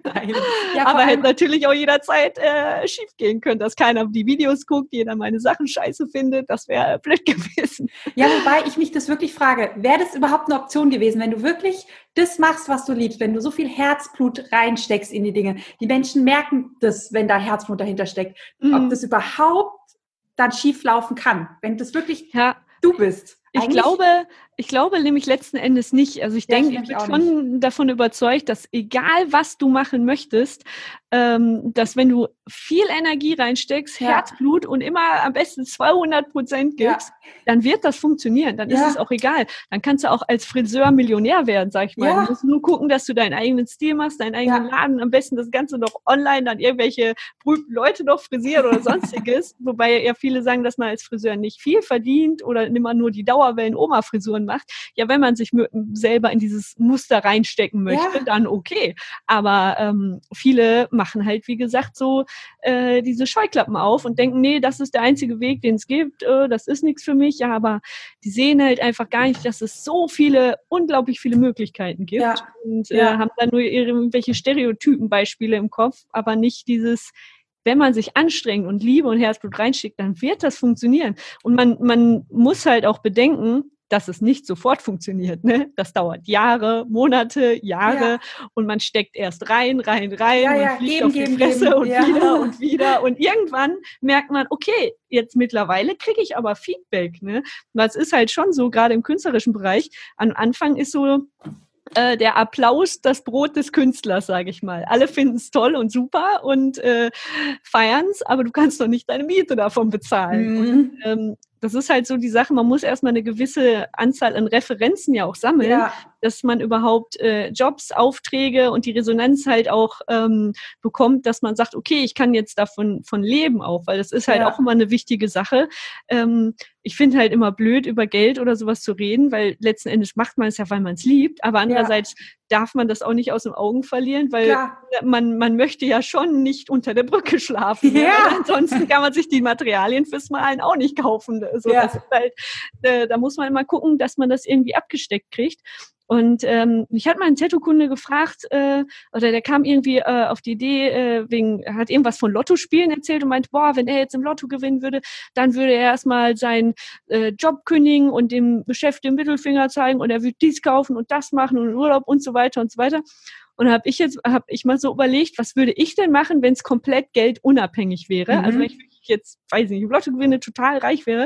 ja aber hätte natürlich auch jederzeit äh, schief gehen können, dass keiner die Videos guckt, jeder meine Sachen scheiße findet, das wäre blöd gewesen. Ja, wobei ich mich das wirklich frage, wäre das überhaupt eine Option gewesen, wenn du wirklich das machst, was du liebst, wenn du so viel Herzblut reinsteckst in die Dinge. Die Menschen merken das, wenn da Herzblut dahinter steckt. Mhm. Ob das überhaupt dann schief laufen kann, wenn das wirklich ja. du bist. Ich glaube, ich glaube nämlich letzten Endes nicht. Also ich ja, denke, ich, ich bin schon nicht. davon überzeugt, dass egal was du machen möchtest, ähm, dass wenn du viel Energie reinsteckst, ja. Herzblut und immer am besten zweihundert Prozent gibst, ja. dann wird das funktionieren. Dann ja. ist es auch egal. Dann kannst du auch als Friseur Millionär werden, sag ich mal. Ja. Du musst nur gucken, dass du deinen eigenen Stil machst, deinen eigenen ja. Laden, am besten das Ganze noch online, dann irgendwelche berühmten Leute noch frisieren oder sonstiges. Wobei ja viele sagen, dass man als Friseur nicht viel verdient oder immer nur die Dauerwellen-Oma-Frisuren macht. Ja, wenn man sich selber in dieses Muster reinstecken möchte, ja. dann okay. Aber ähm, viele machen halt, wie gesagt, so äh, diese Scheuklappen auf und denken, nee, das ist der einzige Weg, den es gibt, äh, das ist nichts für mich. Ja, aber die sehen halt einfach gar nicht, dass es so viele, unglaublich viele Möglichkeiten gibt ja. und äh, ja. haben dann nur irgendwelche Stereotypenbeispiele im Kopf, aber nicht dieses, wenn man sich anstrengt und Liebe und Herzblut reinsteckt, dann wird das funktionieren. Und man, man muss halt auch bedenken, dass es nicht sofort funktioniert. Ne? Das dauert Jahre, Monate, Jahre ja. und man steckt erst rein, rein, rein ja, ja, und fliegt geben, auf die geben, Fresse geben. und ja. wieder und wieder und irgendwann merkt man, okay, jetzt mittlerweile kriege ich aber Feedback. Ne? Das ist halt schon so, gerade im künstlerischen Bereich. Am Anfang ist so äh, der Applaus das Brot des Künstlers, sage ich mal. Alle finden es toll und super und äh, feiern es, aber du kannst doch nicht deine Miete davon bezahlen. Mhm. Und, ähm, das ist halt so die Sache, man muss erstmal eine gewisse Anzahl an Referenzen ja auch sammeln, ja. dass man überhaupt äh, Jobs, Aufträge und die Resonanz halt auch ähm, bekommt, dass man sagt, okay, ich kann jetzt davon von leben auch, weil das ist halt ja. auch immer eine wichtige Sache. Ähm, ich finde halt immer blöd, über Geld oder sowas zu reden, weil letzten Endes macht man es ja, weil man es liebt, aber andererseits ja. darf man das auch nicht aus den Augen verlieren, weil man, man möchte ja schon nicht unter der Brücke schlafen. Ja. Ne? Ansonsten kann man sich die Materialien fürs Malen auch nicht kaufen. Also ja. das ist halt, äh, da muss man immer gucken, dass man das irgendwie abgesteckt kriegt. Und ähm, mich hat mal ein Tattoo-Kunde gefragt, äh, oder der kam irgendwie äh, auf die Idee, äh, wegen, er hat irgendwas von Lottospielen erzählt und meinte, boah, wenn er jetzt im Lotto gewinnen würde, dann würde er erstmal seinen äh, Job kündigen und dem Chef den Mittelfinger zeigen und er würde dies kaufen und das machen und Urlaub und so weiter und so weiter. Und habe ich jetzt, habe ich mal so überlegt, was würde ich denn machen, wenn es komplett geldunabhängig wäre? Mhm. Also wenn ich jetzt, weiß nicht, im Lotto gewinne, total reich wäre,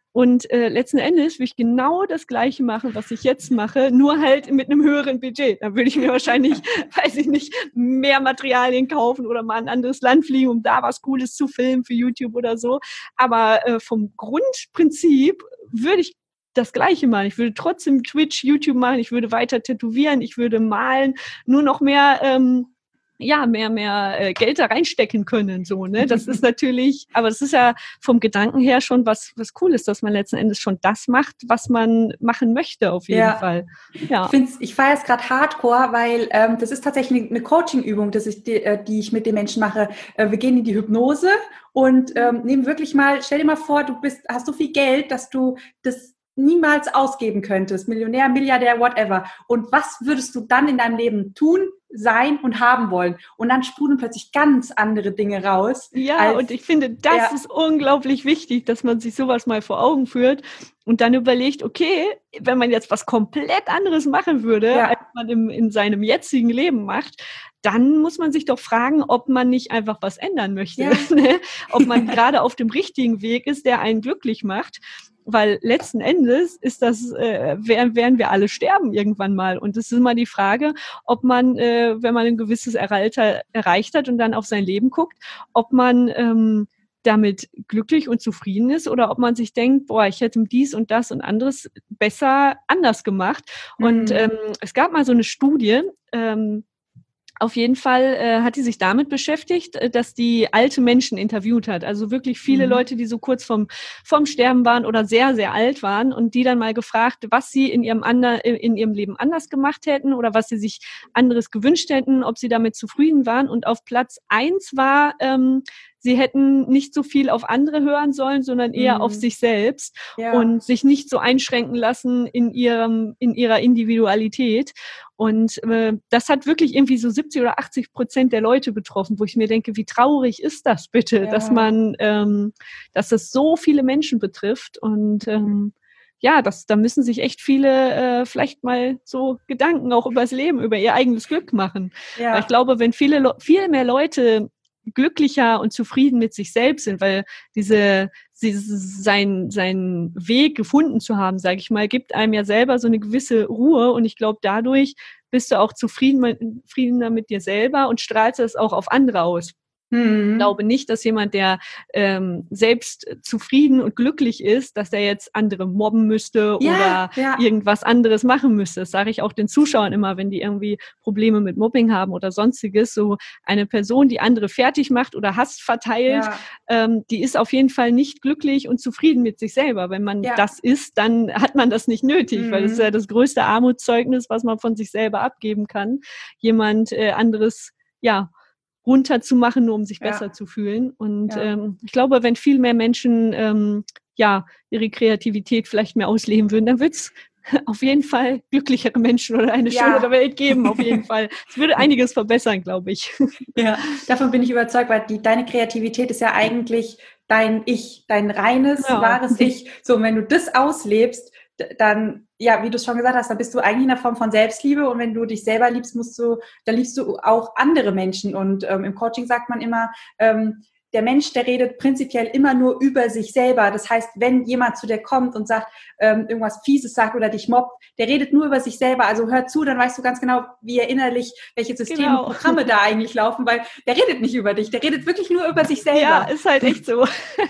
Und äh, letzten Endes will ich genau das Gleiche machen, was ich jetzt mache, nur halt mit einem höheren Budget. Da würde ich mir wahrscheinlich, weiß ich nicht, mehr Materialien kaufen oder mal in ein anderes Land fliegen, um da was Cooles zu filmen für YouTube oder so. Aber äh, vom Grundprinzip würde ich das Gleiche machen. Ich würde trotzdem Twitch, YouTube machen, ich würde weiter tätowieren, ich würde malen, nur noch mehr... Ähm, ja, mehr, mehr äh, Geld da reinstecken können, so, ne? Das ist natürlich, aber das ist ja vom Gedanken her schon was, was cool ist, dass man letzten Endes schon das macht, was man machen möchte, auf jeden ja. Fall. Ja. Ich find's, ich feiere es gerade hardcore, weil ähm, das ist tatsächlich eine Coaching-Übung, das ich, die, äh, die ich mit den Menschen mache. Äh, wir gehen in die Hypnose und ähm, nehmen wirklich mal, stell dir mal vor, du bist, hast so viel Geld, dass du das niemals ausgeben könntest, Millionär, Milliardär, whatever. Und was würdest du dann in deinem Leben tun, sein und haben wollen? Und dann sprudeln plötzlich ganz andere Dinge raus. Ja, als, und ich finde, das ja. ist unglaublich wichtig, dass man sich sowas mal vor Augen führt und dann überlegt, okay, wenn man jetzt was komplett anderes machen würde, ja. als man im, in seinem jetzigen Leben macht, dann muss man sich doch fragen, ob man nicht einfach was ändern möchte. Ja. Ob man gerade auf dem richtigen Weg ist, der einen glücklich macht. Weil letzten Endes ist das, äh, werden wir alle sterben irgendwann mal. Und es ist immer die Frage, ob man, äh, wenn man ein gewisses Alter erreicht hat und dann auf sein Leben guckt, ob man ähm, damit glücklich und zufrieden ist oder ob man sich denkt, boah, ich hätte dies und das und anderes besser anders gemacht. Mhm. Und ähm, es gab mal so eine Studie, ähm, auf jeden Fall äh, hat die sich damit beschäftigt, dass die alte Menschen interviewt hat. Also wirklich viele mhm. Leute, die so kurz vorm, vorm Sterben waren oder sehr, sehr alt waren und die dann mal gefragt, was sie in ihrem, ander, in ihrem Leben anders gemacht hätten oder was sie sich anderes gewünscht hätten, ob sie damit zufrieden waren. Und auf Platz eins war, ähm, sie hätten nicht so viel auf andere hören sollen, sondern eher mhm. auf sich selbst ja. und sich nicht so einschränken lassen in ihrem, in ihrer Individualität. Und äh, das hat wirklich irgendwie so siebzig oder achtzig Prozent der Leute betroffen, wo ich mir denke, wie traurig ist das bitte, ja. dass man, ähm, dass es so viele Menschen betrifft. Und ähm, ja, das, da müssen sich echt viele äh, vielleicht mal so Gedanken auch übers Leben, über ihr eigenes Glück machen. Ja. Weil ich glaube, wenn viele, viel mehr Leute glücklicher und zufrieden mit sich selbst sind, weil diese, diese sein, seinen Weg gefunden zu haben, sage ich mal, gibt einem ja selber so eine gewisse Ruhe und ich glaube, dadurch bist du auch zufrieden, zufriedener mit dir selber und strahlst es auch auf andere aus. Mhm. Ich glaube nicht, dass jemand, der ähm, selbst zufrieden und glücklich ist, dass der jetzt andere mobben müsste ja, oder ja. irgendwas anderes machen müsste. Das sage ich auch den Zuschauern immer, wenn die irgendwie Probleme mit Mobbing haben oder sonstiges. So eine Person, die andere fertig macht oder Hass verteilt, ja. ähm, die ist auf jeden Fall nicht glücklich und zufrieden mit sich selber. Wenn man ja. das ist, dann hat man das nicht nötig, mhm. weil das ist ja das größte Armutszeugnis, was man von sich selber abgeben kann. Jemand äh, anderes, ja, runterzumachen, nur um sich besser ja. zu fühlen. Und ja. ähm, ich glaube, wenn viel mehr Menschen ähm, ja ihre Kreativität vielleicht mehr ausleben würden, dann wird es auf jeden Fall glücklichere Menschen oder eine ja. schönere Welt geben, auf jeden Fall. Es würde einiges verbessern, glaube ich. Ja, davon bin ich überzeugt, weil die, deine Kreativität ist ja eigentlich dein Ich, dein reines, ja. wahres Ich. So, und wenn du das auslebst, dann, ja, wie du es schon gesagt hast, dann bist du eigentlich in einer Form von Selbstliebe und wenn du dich selber liebst, musst du, dann liebst du auch andere Menschen und ähm, im Coaching sagt man immer, ähm, der Mensch, der redet prinzipiell immer nur über sich selber. Das heißt, wenn jemand zu dir kommt und sagt, ähm, irgendwas Fieses sagt oder dich mobbt, der redet nur über sich selber. Also hör zu, dann weißt du ganz genau, wie er innerlich, welche Systeme genau. und Programme da eigentlich laufen, weil der redet nicht über dich, der redet wirklich nur über sich selber. Ja, ist halt echt so.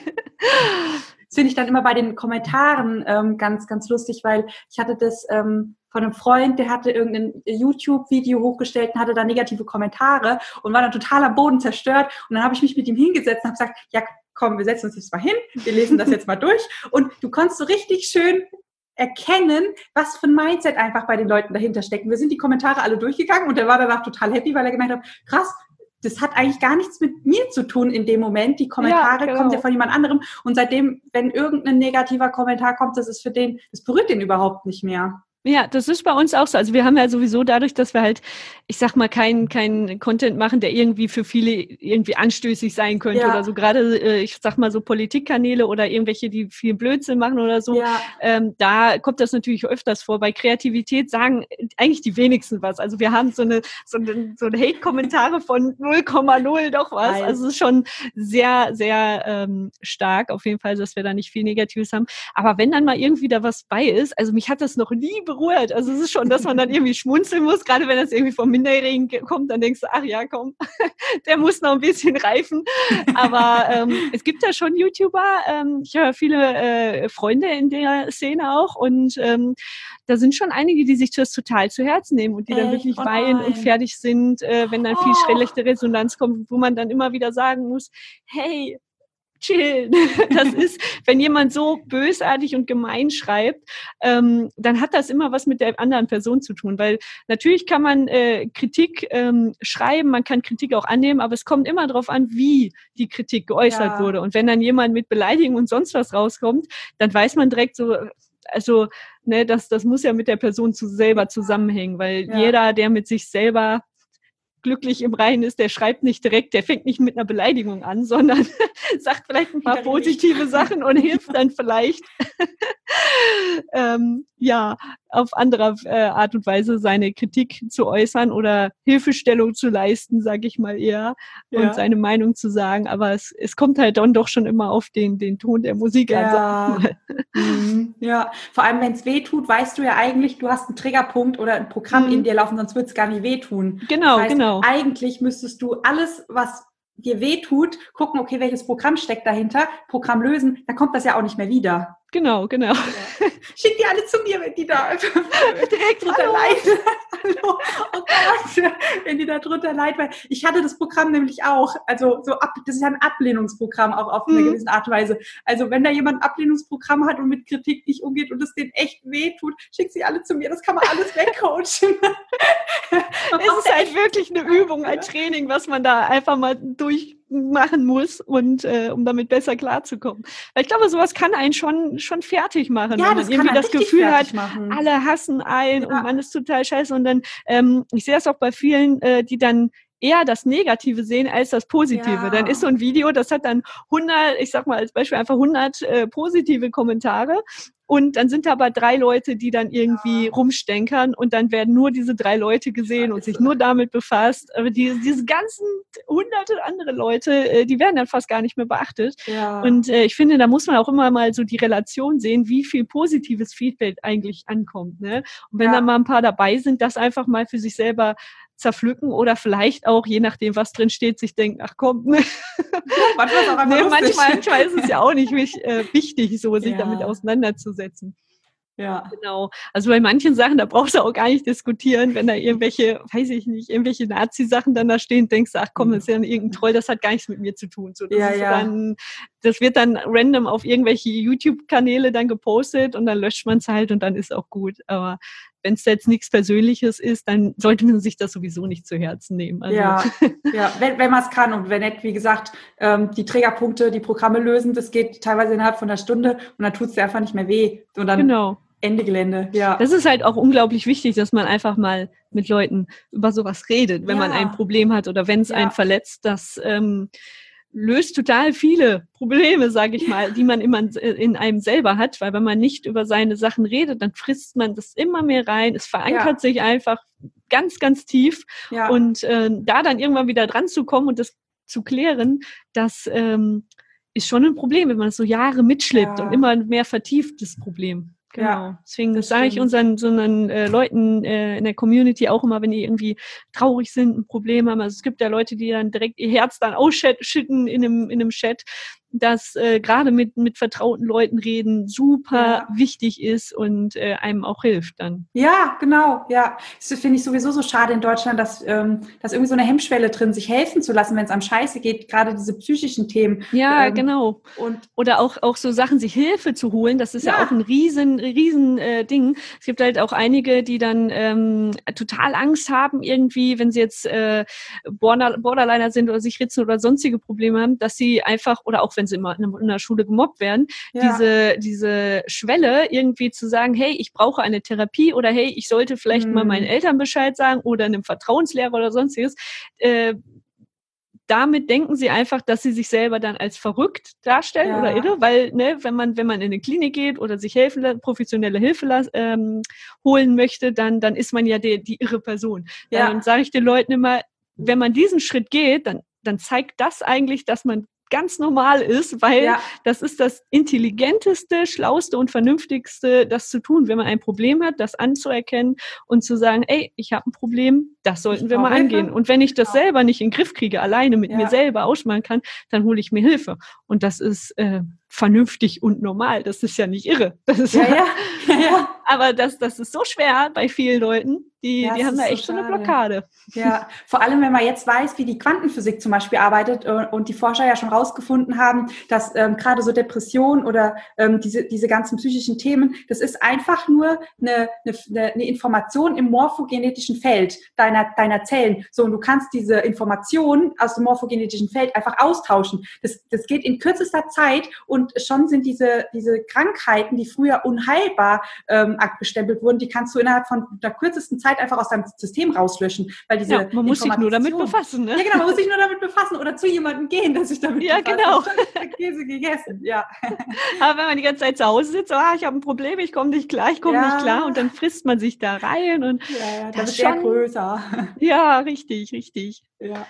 Das finde ich dann immer bei den Kommentaren ähm, ganz, ganz lustig, weil ich hatte das ähm, von einem Freund, der hatte irgendein YouTube-Video hochgestellt und hatte da negative Kommentare und war dann total am Boden zerstört. Und dann habe ich mich mit ihm hingesetzt und habe gesagt, ja komm, wir setzen uns jetzt mal hin, wir lesen das jetzt mal durch. Und du konntest so richtig schön erkennen, was für ein Mindset einfach bei den Leuten dahinter steckt. Wir sind die Kommentare alle durchgegangen und er war danach total happy, weil er gemerkt hat, krass, das hat eigentlich gar nichts mit mir zu tun in dem Moment. Die Kommentare ja, genau. kommen ja von jemand anderem. Und seitdem, wenn irgendein negativer Kommentar kommt, das ist für den, das berührt den überhaupt nicht mehr. Ja, das ist bei uns auch so. Also wir haben ja sowieso dadurch, dass wir halt, ich sag mal, keinen keinen Content machen, der irgendwie für viele irgendwie anstößig sein könnte Ja. oder so. Gerade, äh, ich sag mal so Politikkanäle oder irgendwelche, die viel Blödsinn machen oder so. Ja. Ähm, da kommt das natürlich öfters vor. Bei Kreativität sagen eigentlich die wenigsten was. Also wir haben so eine so eine, so eine Hate-Kommentare von null Komma null doch was. Nein. Also es ist schon sehr, sehr ähm, stark auf jeden Fall, dass wir da nicht viel Negatives haben. Aber wenn dann mal irgendwie da was bei ist, also mich hat das noch nie berührt. Also es ist schon, dass man dann irgendwie schmunzeln muss, gerade wenn das irgendwie vom Minderjährigen kommt, dann denkst du, ach ja, komm, der muss noch ein bisschen reifen. Aber ähm, es gibt ja schon YouTuber, ähm, ich habe viele äh, Freunde in der Szene auch und ähm, da sind schon einige, die sich das total zu Herzen nehmen und die dann Echt? wirklich Oh weinen nein. und fertig sind, äh, wenn dann viel Oh. schlechte Resonanz kommt, wo man dann immer wieder sagen muss, hey, chill. Das ist, wenn jemand so bösartig und gemein schreibt, ähm, dann hat das immer was mit der anderen Person zu tun, weil natürlich kann man äh, Kritik ähm, schreiben, man kann Kritik auch annehmen, aber es kommt immer darauf an, wie die Kritik geäußert Ja. wurde. Und wenn dann jemand mit Beleidigung und sonst was rauskommt, dann weiß man direkt so, also ne, das, das muss ja mit der Person zu selber zusammenhängen, weil Ja. jeder, der mit sich selber glücklich im Reinen ist, der schreibt nicht direkt, der fängt nicht mit einer Beleidigung an, sondern sagt vielleicht ein paar positive Sachen und hilft dann vielleicht, ähm, ja, auf andere äh, Art und Weise seine Kritik zu äußern oder Hilfestellung zu leisten, sage ich mal eher, Ja. und seine Meinung zu sagen. Aber es, es kommt halt dann doch schon immer auf den, den Ton der Musik an. Ja. Sag ich mal. Mhm. Ja, vor allem wenn es weh tut, weißt du ja eigentlich, du hast einen Triggerpunkt oder ein Programm Mhm. in dir laufen, sonst wird es gar nicht wehtun. Genau, das heißt, genau. eigentlich müsstest du alles, was dir weh tut, gucken, okay, welches Programm steckt dahinter, Programm lösen, dann kommt das ja auch nicht mehr wieder. Genau, genau. Ja. Schick die alle zu mir, wenn die da direkt drunter leiden. Hallo. Oh Gott, wenn die da drunter leiden. Weil ich hatte das Programm nämlich auch. Also so ab, das ist ja ein Ablehnungsprogramm auch auf eine Mhm. gewisse Art und Weise. Also wenn da jemand ein Ablehnungsprogramm hat und mit Kritik nicht umgeht und es denen echt wehtut, schick sie alle zu mir. Das kann man alles wegcoachen. Es ist halt wirklich eine Übung, ein Training, was man da einfach mal durchmachen muss, und äh, um damit besser klarzukommen. Weil ich glaube, sowas kann einen schon schon fertig machen, Ja, wenn das man kann irgendwie einen das richtig Gefühl hat, fertig machen. alle hassen einen Ja. und man ist total scheiße. Und dann, ähm, ich sehe das auch bei vielen, äh, die dann eher das Negative sehen als das Positive. Ja. Dann ist so ein Video, das hat dann hundert, ich sag mal als Beispiel einfach hundert äh, positive Kommentare. Und dann sind da aber drei Leute, die dann irgendwie Ja. rumstenkern, und dann werden nur diese drei Leute gesehen und sich nur damit befasst. Aber die, diese ganzen hunderte andere Leute, äh, die werden dann fast gar nicht mehr beachtet. Ja. Und äh, ich finde, da muss man auch immer mal so die Relation sehen, wie viel positives Feedback eigentlich ankommt. Ne? Und wenn Ja. da mal ein paar dabei sind, das einfach mal für sich selber zerpflücken oder vielleicht auch, je nachdem, was drin steht, sich denken, ach komm, ne? Manchmal ist auch einfach Nee, lustig. manchmal, manchmal ist es ja auch nicht wich- äh, wichtig, so sich Ja. damit auseinanderzusetzen. Ja. Genau. Also bei manchen Sachen, da brauchst du auch gar nicht diskutieren, wenn da irgendwelche, weiß ich nicht, irgendwelche Nazi-Sachen dann da stehen, denkst du, ach komm, das ist ja irgendein Troll, das hat gar nichts mit mir zu tun. So, das Ja, ist so ja. dann, das wird dann random auf irgendwelche YouTube-Kanäle dann gepostet und dann löscht man es halt und dann ist auch gut. Aber wenn es jetzt nichts Persönliches ist, dann sollte man sich das sowieso nicht zu Herzen nehmen. Also, Ja, ja, wenn, wenn man es kann und wenn nicht, wie gesagt, ähm, die Triggerpunkte, die Programme lösen, das geht teilweise innerhalb von einer Stunde und dann tut es dir einfach nicht mehr weh. Und dann genau. Ende Gelände, ja. Das ist halt auch unglaublich wichtig, dass man einfach mal mit Leuten über sowas redet, wenn Ja. man ein Problem hat oder wenn es Ja. einen verletzt. Das ähm, löst total viele Probleme, sage ich mal, die man immer in einem selber hat, weil wenn man nicht über seine Sachen redet, dann frisst man das immer mehr rein. Es verankert Ja. sich einfach ganz, ganz tief. Ja. Und äh, da dann irgendwann wieder dran zu kommen und das zu klären, das ähm, ist schon ein Problem, wenn man es so Jahre mitschleppt Ja. und immer mehr vertieft, das Problem. Genau. Ja, Deswegen das sage ich stimmt. unseren so einen, äh, Leuten äh, in der Community auch immer, wenn die irgendwie traurig sind, ein Problem haben. Also es gibt ja Leute, die dann direkt ihr Herz dann ausschütten in einem, in einem Chat, dass äh, gerade mit, mit vertrauten Leuten reden super Ja. wichtig ist und äh, einem auch hilft dann. Ja, genau, ja. Das finde ich sowieso so schade in Deutschland, dass, ähm, dass irgendwie so eine Hemmschwelle drin, sich helfen zu lassen, wenn es einem scheiße geht, gerade diese psychischen Themen. Ja, ähm, genau. Und Oder auch, auch so Sachen, sich Hilfe zu holen, das ist ja, Ja. auch ein riesen, riesen äh, Ding. Es gibt halt auch einige, die dann ähm, total Angst haben, irgendwie, wenn sie jetzt äh, Border, Borderliner sind oder sich ritzen oder sonstige Probleme haben, dass sie einfach, oder auch wenn sie immer in der Schule gemobbt werden, Ja. diese, diese Schwelle irgendwie zu sagen, hey, ich brauche eine Therapie oder hey, ich sollte vielleicht Mhm. mal meinen Eltern Bescheid sagen oder einem Vertrauenslehrer oder sonstiges, äh, damit denken sie einfach, dass sie sich selber dann als verrückt darstellen Ja. oder irre, weil, ne, wenn man, wenn man in eine Klinik geht oder sich helfen, professionelle Hilfe ähm, holen möchte, dann, dann ist man ja die, die irre Person. Ja. Dann sage ich den Leuten immer, wenn man diesen Schritt geht, dann, dann zeigt das eigentlich, dass man ganz normal ist, weil Ja. das ist das intelligenteste, schlauste und vernünftigste, das zu tun, wenn man ein Problem hat, das anzuerkennen und zu sagen, ey, ich habe ein Problem, das sollten Ich wir mal brauche Hilfe. angehen. Und wenn ich das Genau. selber nicht in den Griff kriege, alleine mit Ja. mir selber ausmachen kann, dann hole ich mir Hilfe. Und das ist äh, vernünftig und normal. Das ist ja nicht irre. Das ist Ja, ja, ja, ja. aber das, das ist so schwer bei vielen Leuten, die, Ja, die es haben ist da so echt so eine schade. Blockade. Ja, vor allem, wenn man jetzt weiß, wie die Quantenphysik zum Beispiel arbeitet äh, und die Forscher ja schon rausgefunden haben, dass ähm, gerade so Depression oder ähm, diese, diese ganzen psychischen Themen, das ist einfach nur eine, eine, eine Information im morphogenetischen Feld deiner, deiner Zellen. So, und du kannst diese Information aus dem morphogenetischen Feld einfach austauschen. Das, das geht in kürzester Zeit und schon sind diese, diese Krankheiten, die früher unheilbar ähm, abgestempelt wurden, die kannst du innerhalb von der kürzesten Zeit einfach aus deinem System rauslöschen, weil diese Ja, man muss sich nur damit Information- befassen, ne? Ja, genau, man muss sich nur damit befassen oder zu jemandem gehen, der sich damit Ja, befasst. genau. Und schon ist der Käse gegessen, ja. Aber wenn man die ganze Zeit zu Hause sitzt, so, ah, ich habe ein Problem, ich komme nicht klar, ich komme Ja. nicht klar und dann frisst man sich da rein und Ja, ja, da das wird er schon- größer. ja, richtig, richtig. Ja.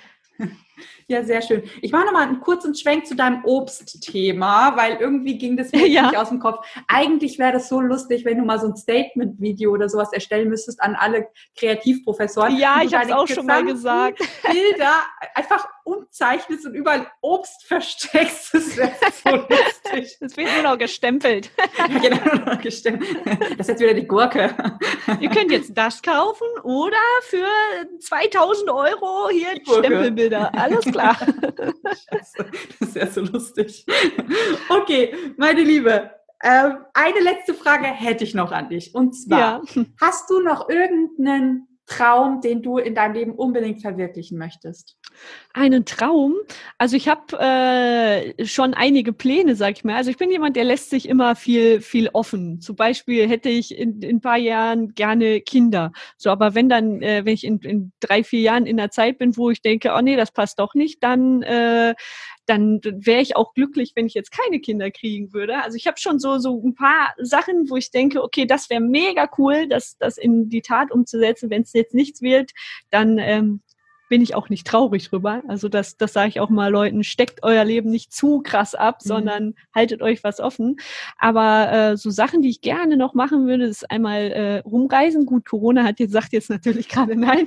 Ja, sehr schön. Ich mache nochmal einen kurzen Schwenk zu deinem Obstthema, weil irgendwie ging das mir Ja. nicht aus dem Kopf. Eigentlich wäre das so lustig, wenn du mal so ein Statement-Video oder sowas erstellen müsstest an alle Kreativprofessoren. Ja, und du ich habe es deine auch schon mal gesamten gesagt. Bilder einfach umzeichnest und überall Obst versteckst. Das wäre so lustig. Es wird nur noch gestempelt. Ja, genau, gestimmt. Das ist jetzt wieder die Gurke. Ihr könnt jetzt das kaufen oder für zweitausend Euro hier Die Gurke. Stempelbilder. Alles klar. Scheiße, das ist ja so lustig. Okay, meine Liebe, ähm, eine letzte Frage hätte ich noch an dich. Und zwar, Ja. hast du noch irgendeinen Traum, den du in deinem Leben unbedingt verwirklichen möchtest? Einen Traum? Also ich habe äh, schon einige Pläne, sag ich mal. Also ich bin jemand, der lässt sich immer viel, viel offen. Zum Beispiel hätte ich in, in ein paar Jahren gerne Kinder. So, aber wenn dann, äh, wenn ich in, in drei, vier Jahren in der Zeit bin, wo ich denke, oh nee, das passt doch nicht, dann äh, dann wäre ich auch glücklich, wenn ich jetzt keine Kinder kriegen würde. Also ich habe schon so so ein paar Sachen, wo ich denke, okay, das wäre mega cool, das das in die Tat umzusetzen. Wenn es jetzt nichts wird, dann ähm, bin ich auch nicht traurig drüber. Also das, das sage ich auch mal Leuten, steckt euer Leben nicht zu krass ab, Mhm. sondern haltet euch was offen. Aber äh, so Sachen, die ich gerne noch machen würde, ist einmal äh, rumreisen. Gut, Corona hat jetzt, sagt jetzt natürlich gerade nein.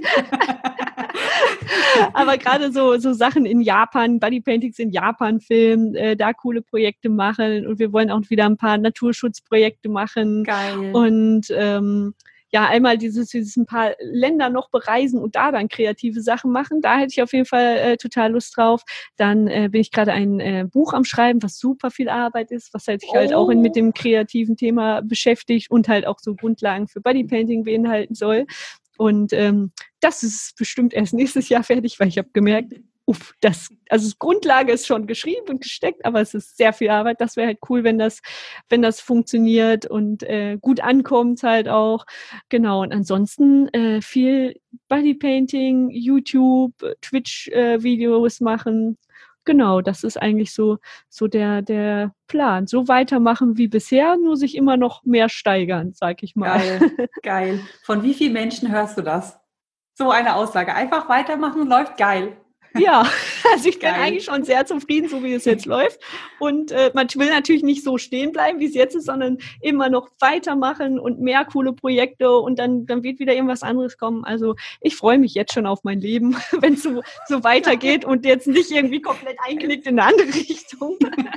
Aber gerade so, so Sachen in Japan, Bodypaintings in Japan filmen, äh, da coole Projekte machen. Und wir wollen auch wieder ein paar Naturschutzprojekte machen. Geil. Und ähm, ja, einmal dieses, dieses ein paar Länder noch bereisen und da dann kreative Sachen machen. Da hätte ich auf jeden Fall äh, total Lust drauf. Dann äh, bin ich gerade ein äh, Buch am Schreiben, was super viel Arbeit ist, was halt sich Oh. halt auch in, mit dem kreativen Thema beschäftigt und halt auch so Grundlagen für Bodypainting beinhalten soll. Und ähm, das ist bestimmt erst nächstes Jahr fertig, weil ich habe gemerkt, uff, das, also das Grundlage ist schon geschrieben und gesteckt, aber es ist sehr viel Arbeit. Das wäre halt cool, wenn das, wenn das funktioniert und äh, gut ankommt halt auch. Genau. Und ansonsten äh, viel Bodypainting, YouTube, Twitch-Videos äh, machen. Genau, das ist eigentlich so, so der, der Plan. So weitermachen wie bisher, nur sich immer noch mehr steigern, sag ich mal. Geil, geil. Von wie vielen Menschen hörst du das? So eine Aussage. Einfach weitermachen, läuft geil. Ja, also ich bin Geil. eigentlich schon sehr zufrieden, so wie es jetzt läuft. Und äh, man will natürlich nicht so stehen bleiben, wie es jetzt ist, sondern immer noch weitermachen und mehr coole Projekte und dann, dann wird wieder irgendwas anderes kommen. Also ich freue mich jetzt schon auf mein Leben, wenn es so, so weitergeht und jetzt nicht irgendwie komplett eingelegt in eine andere Richtung.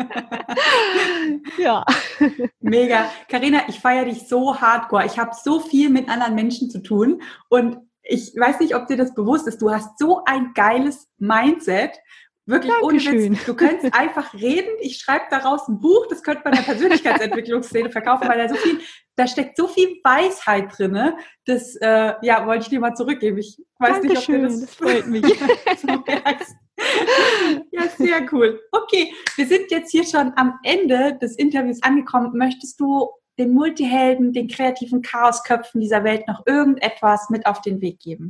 Ja. Mega. Carina, ich feiere dich so hardcore. Ich habe so viel mit anderen Menschen zu tun und ich weiß nicht, ob dir das bewusst ist. Du hast so ein geiles Mindset. Wirklich ohne Dankeschön. Witz. Du könntest einfach reden. Ich schreibe daraus ein Buch. Das könnte man in der Persönlichkeitsentwicklungsszene verkaufen, weil da so viel, da steckt so viel Weisheit drinne. Das, äh, ja, wollte ich dir mal zurückgeben. Ich weiß Dankeschön, nicht, ob dir das, das freut mich. so merkst. Ja, sehr cool. Okay, wir sind jetzt hier schon am Ende des Interviews angekommen. Möchtest du den Multihelden, den kreativen Chaosköpfen dieser Welt noch irgendetwas mit auf den Weg geben?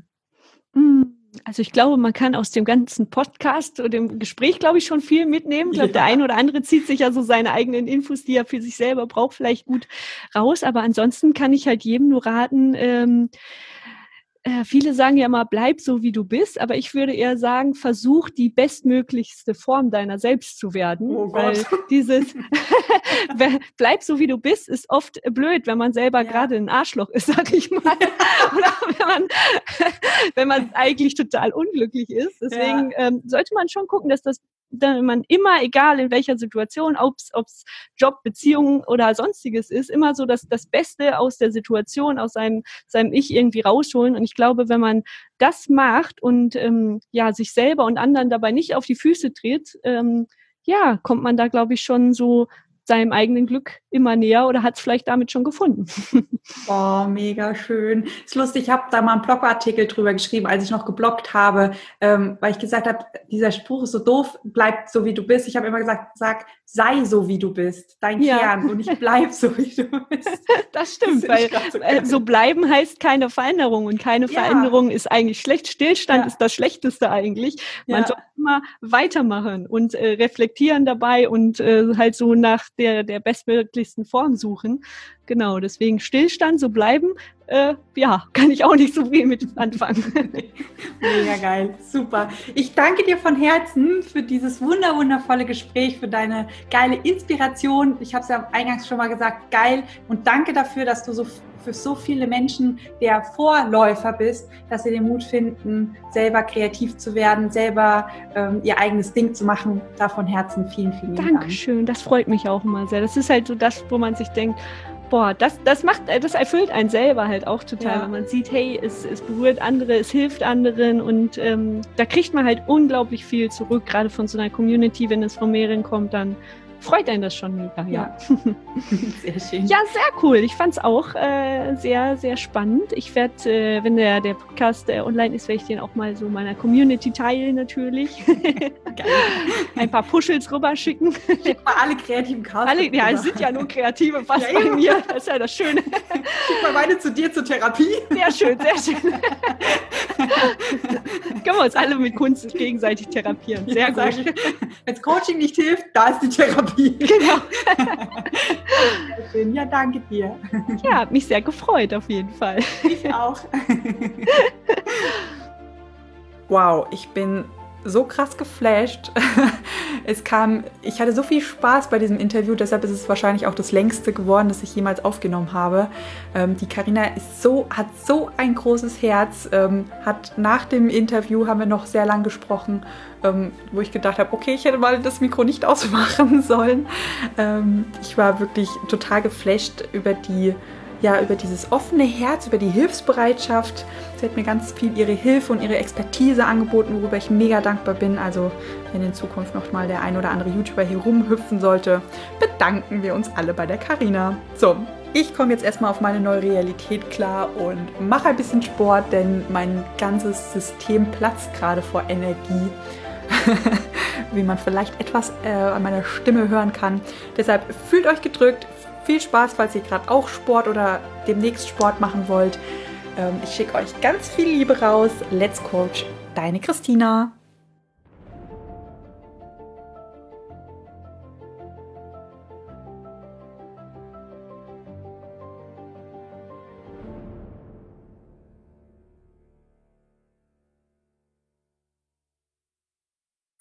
Also ich glaube, man kann aus dem ganzen Podcast oder dem Gespräch, glaube ich, schon viel mitnehmen. Ich glaube, ja. Der eine oder andere zieht sich ja so seine eigenen Infos, die er für sich selber braucht, vielleicht gut raus. Aber ansonsten kann ich halt jedem nur raten, ähm, äh, viele sagen ja immer, bleib so, wie du bist. Aber ich würde eher sagen, versuch die bestmöglichste Form deiner selbst zu werden. Oh weil Gott. dieses bleib so, wie du bist, ist oft blöd, wenn man selber ja. gerade ein Arschloch ist, sag ich mal. Oder wenn man, wenn man eigentlich total unglücklich ist. Deswegen ja. ähm, sollte man schon gucken, dass das dass man immer, egal in welcher Situation, ob es Job, Beziehung oder sonstiges ist, immer so das, das Beste aus der Situation, aus seinem, seinem Ich irgendwie rausholen. Und ich glaube, wenn man das macht und ähm, ja sich selber und anderen dabei nicht auf die Füße tritt, ähm, ja, kommt man da, glaube ich, schon so seinem eigenen Glück immer näher oder hat es vielleicht damit schon gefunden. Oh, mega schön. Ist lustig, ich habe da mal einen Blogartikel drüber geschrieben, als ich noch gebloggt habe, ähm, weil ich gesagt habe, dieser Spruch ist so doof, bleib so, wie du bist. Ich habe immer gesagt, sag, sei so, wie du bist, dein ja. Kern und nicht bleib so, wie du bist. Das stimmt, das weil so, äh, so bleiben heißt keine Veränderung und keine ja. Veränderung ist eigentlich schlecht. Stillstand ja. ist das Schlechteste eigentlich. Man ja. soll immer weitermachen und äh, reflektieren dabei und äh, halt so nach der, der bestmöglichsten Form suchen. Genau, deswegen Stillstand, so bleiben, äh, ja, kann ich auch nicht so viel mit anfangen. Mega geil, super. Ich danke dir von Herzen für dieses wunder, wundervolle Gespräch, für deine geile Inspiration. Ich habe es ja eingangs schon mal gesagt, geil. Und danke dafür, dass du so für so viele Menschen der Vorläufer bist, dass sie den Mut finden, selber kreativ zu werden, selber ähm, ihr eigenes Ding zu machen. Da von Herzen vielen, vielen Dank. Dankeschön, das freut mich auch immer sehr. Das ist halt so das, wo man sich denkt, boah, das, das macht, das erfüllt einen selber halt auch total, ja. wenn man sieht, hey, es, es berührt andere, es hilft anderen und ähm, da kriegt man halt unglaublich viel zurück, gerade von so einer Community, wenn es von mehreren kommt, dann freut einen das schon mega, ja. ja. Sehr schön. Ja, sehr cool. Ich fand es auch äh, sehr, sehr spannend. Ich werde, äh, wenn der, der Podcast äh, online ist, werde ich den auch mal so meiner Community teilen natürlich. Ein paar Puschels rüberschicken. Schick mal alle kreativen Chaos. Alle, ja, es sind ja nur Kreative fast ja, bei mir. Das ist ja das Schöne. Schick mal meine zu dir zur Therapie. Sehr schön, sehr schön. Können wir uns alle mit Kunst gegenseitig therapieren. Sehr ja, gut. Wenn das Coaching nicht hilft, da ist die Therapie. Genau. Sehr schön. Ja, danke dir. Ja, hat mich sehr gefreut auf jeden Fall. Ich auch. Wow, ich bin so krass geflasht. Es kam, ich hatte so viel Spaß bei diesem Interview, deshalb ist es wahrscheinlich auch das längste geworden, das ich jemals aufgenommen habe. Ähm, die Carina ist so, hat so ein großes Herz, ähm, hat nach dem Interview, haben wir noch sehr lang gesprochen, ähm, wo ich gedacht habe, okay, ich hätte mal das Mikro nicht ausmachen sollen. Ähm, ich war wirklich total geflasht über die ja, über dieses offene Herz, über die Hilfsbereitschaft. Sie hat mir ganz viel ihre Hilfe und ihre Expertise angeboten, worüber ich mega dankbar bin. Also wenn in Zukunft noch mal der ein oder andere YouTuber hier rumhüpfen sollte, bedanken wir uns alle bei der Carina. So, ich komme jetzt erstmal auf meine neue Realität klar und mache ein bisschen Sport, denn mein ganzes System platzt gerade vor Energie. Wie man vielleicht etwas äh, an meiner Stimme hören kann. Deshalb fühlt euch gedrückt. Viel Spaß, falls ihr gerade auch Sport oder demnächst Sport machen wollt. Ich schicke euch ganz viel Liebe raus. Let's Coach, deine Christina.